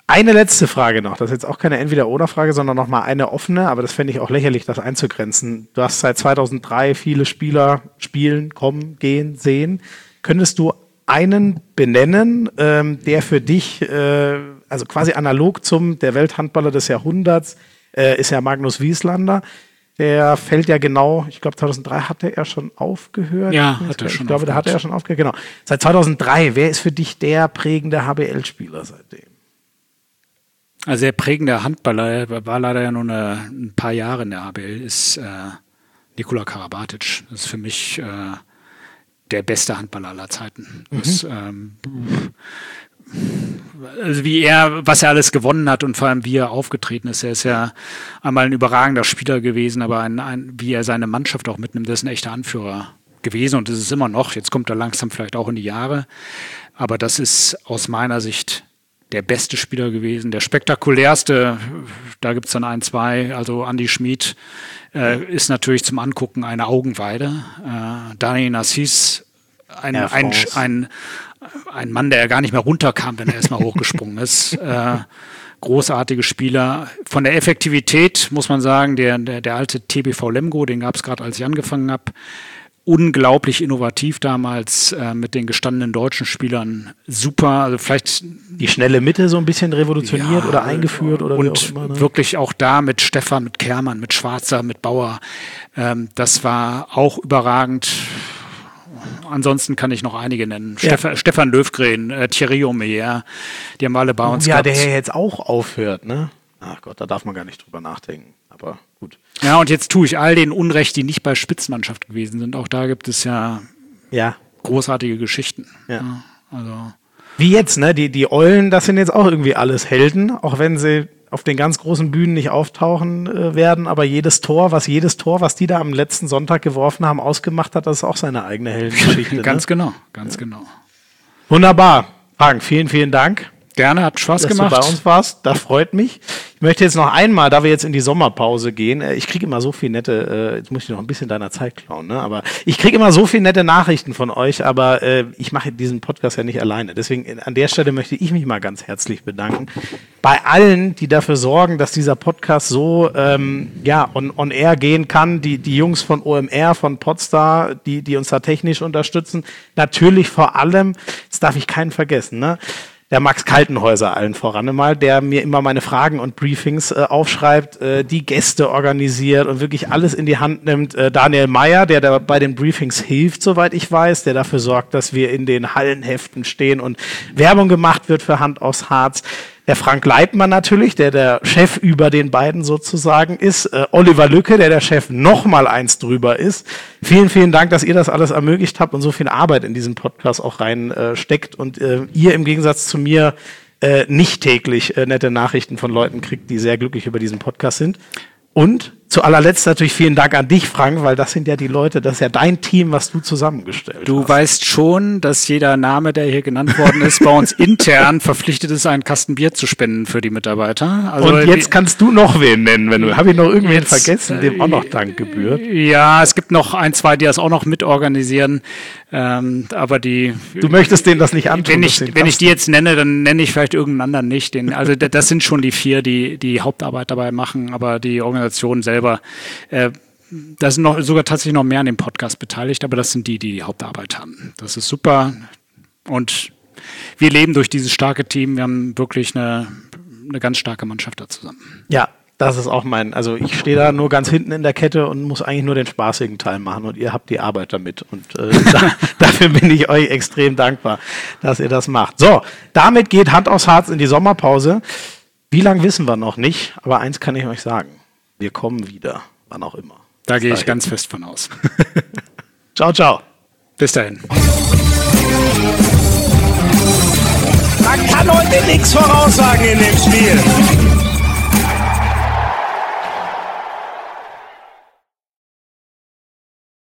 Eine letzte Frage noch. Das ist jetzt auch keine Entweder-Oder-Frage, sondern nochmal eine offene, aber das fände ich auch lächerlich, das einzugrenzen. Du hast seit zweitausenddrei viele Spieler spielen, kommen, gehen, sehen. Könntest du einen benennen, ähm, der für dich, äh, also quasi analog zum der Welthandballer des Jahrhunderts, äh, ist ja Magnus Wieslander. Der fällt ja genau, ich glaube zweitausenddrei hatte er schon aufgehört. Ja, hat er ich schon Ich glaube, da hatte er schon aufgehört, genau. Seit zweitausenddrei, wer ist für dich der prägende H B L-Spieler seitdem? Also der prägende Handballer, er war leider ja nur eine, ein paar Jahre in der H B L, ist äh, Nikola Karabatic. Das ist für mich äh, der beste Handballer aller Zeiten. Mhm. Das, ähm, also wie er, was er alles gewonnen hat und vor allem wie er aufgetreten ist. Er ist ja einmal ein überragender Spieler gewesen, aber ein, ein, wie er seine Mannschaft auch mitnimmt, das ist ein echter Anführer gewesen und das ist immer noch. Jetzt kommt er langsam vielleicht auch in die Jahre, aber das ist aus meiner Sicht der beste Spieler gewesen, der spektakulärste, da gibt es dann ein, zwei, also Andi Schmid äh, ist natürlich zum Angucken eine Augenweide. Äh, Dani Nassis, ein, ein, ein, ein Mann, der gar nicht mehr runterkam, wenn er erstmal hochgesprungen ist. Äh, großartige Spieler. Von der Effektivität muss man sagen, der, der, der alte T B V Lemgo, den gab es gerade, als ich angefangen habe, unglaublich innovativ damals äh, mit den gestandenen deutschen Spielern. Super, also vielleicht die schnelle Mitte so ein bisschen revolutioniert ja, oder eingeführt oder und wie auch immer, ne? Wirklich auch da mit Stefan, mit Kermann, mit Schwarzer, mit Bauer. Ähm, das war auch überragend. Ansonsten kann ich noch einige nennen. Ja. Stefan, Stefan Löfgren, äh, Thierry Omeyer, die haben alle bei uns oh, ja, gehabt. Der jetzt auch aufhört, ne? Ach Gott, da darf man gar nicht drüber nachdenken. Aber gut. Ja, und jetzt tue ich all den Unrecht, die nicht bei Spitzenmannschaft gewesen sind. Auch da gibt es ja, ja. großartige Geschichten. Ja. Ja, also. Wie jetzt, ne? Die, die Eulen, das sind jetzt auch irgendwie alles Helden, auch wenn sie auf den ganz großen Bühnen nicht auftauchen äh, werden. Aber jedes Tor, was jedes Tor, was die da am letzten Sonntag geworfen haben, ausgemacht hat, das ist auch seine eigene Heldengeschichte. Ganz ne? genau, ganz genau. Wunderbar. Frank, vielen, vielen Dank. Gerne, hat Spaß dass gemacht. Dass du bei uns warst, das freut mich. Ich möchte jetzt noch einmal, da wir jetzt in die Sommerpause gehen, ich kriege immer so viel nette, äh, jetzt muss ich noch ein bisschen deiner Zeit klauen, ne? Aber ich kriege immer so viel nette Nachrichten von euch, aber äh, ich mache diesen Podcast ja nicht alleine. Deswegen an der Stelle möchte ich mich mal ganz herzlich bedanken bei allen, die dafür sorgen, dass dieser Podcast so ähm, ja, on, on air gehen kann. Die, die Jungs von O M R, von Podstar, die, die uns da technisch unterstützen. Natürlich vor allem, jetzt darf ich keinen vergessen, ne? Der Max Kaltenhäuser allen voran einmal, der mir immer meine Fragen und Briefings äh, aufschreibt, äh, die Gäste organisiert und wirklich alles in die Hand nimmt. Äh, Daniel Meyer, der da bei den Briefings hilft, soweit ich weiß, der dafür sorgt, dass wir in den Hallenheften stehen und Werbung gemacht wird für Hand aufs Harz. Der Frank Leitmann natürlich, der der Chef über den beiden sozusagen ist. Äh, Oliver Lücke, der der Chef noch mal eins drüber ist. Vielen, vielen Dank, dass ihr das alles ermöglicht habt und so viel Arbeit in diesen Podcast auch rein äh, steckt und äh, ihr im Gegensatz zu mir äh, nicht täglich äh, nette Nachrichten von Leuten kriegt, die sehr glücklich über diesen Podcast sind. Und zu allerletzt natürlich vielen Dank an dich, Frank, weil das sind ja die Leute, das ist ja dein Team, was du zusammengestellt du hast. Du weißt schon, dass jeder Name, der hier genannt worden ist, bei uns intern verpflichtet ist, einen Kasten Bier zu spenden für die Mitarbeiter. Also und jetzt kannst du noch wen nennen, wenn du, habe ich noch irgendwen jetzt, vergessen, dem auch noch Dank gebührt? Ja, es gibt noch ein, zwei, die das auch noch mitorganisieren, ähm, aber die... Du möchtest denen das nicht antun? Wenn ich, wenn ich die jetzt nenne, dann nenne ich vielleicht irgendeinen anderen nicht. Den, also das sind schon die vier, die die Hauptarbeit dabei machen, aber die Organisation selber, äh, da sind noch sogar tatsächlich noch mehr an dem Podcast beteiligt, aber das sind die, die die Hauptarbeit haben. Das ist super und wir leben durch dieses starke Team. Wir haben wirklich eine, eine ganz starke Mannschaft da zusammen. Ja, das ist auch mein, also ich stehe da nur ganz hinten in der Kette und muss eigentlich nur den spaßigen Teil machen und ihr habt die Arbeit damit und äh, da, dafür bin ich euch extrem dankbar, dass ihr das macht. So, damit geht Hand aufs Harz in die Sommerpause. Wie lange wissen wir noch nicht, aber eins kann ich euch sagen, wir kommen wieder, wann auch immer. Da gehe ich ganz fest von aus. Ciao, ciao. Bis dahin. Man kann heute nichts voraussagen in dem Spiel.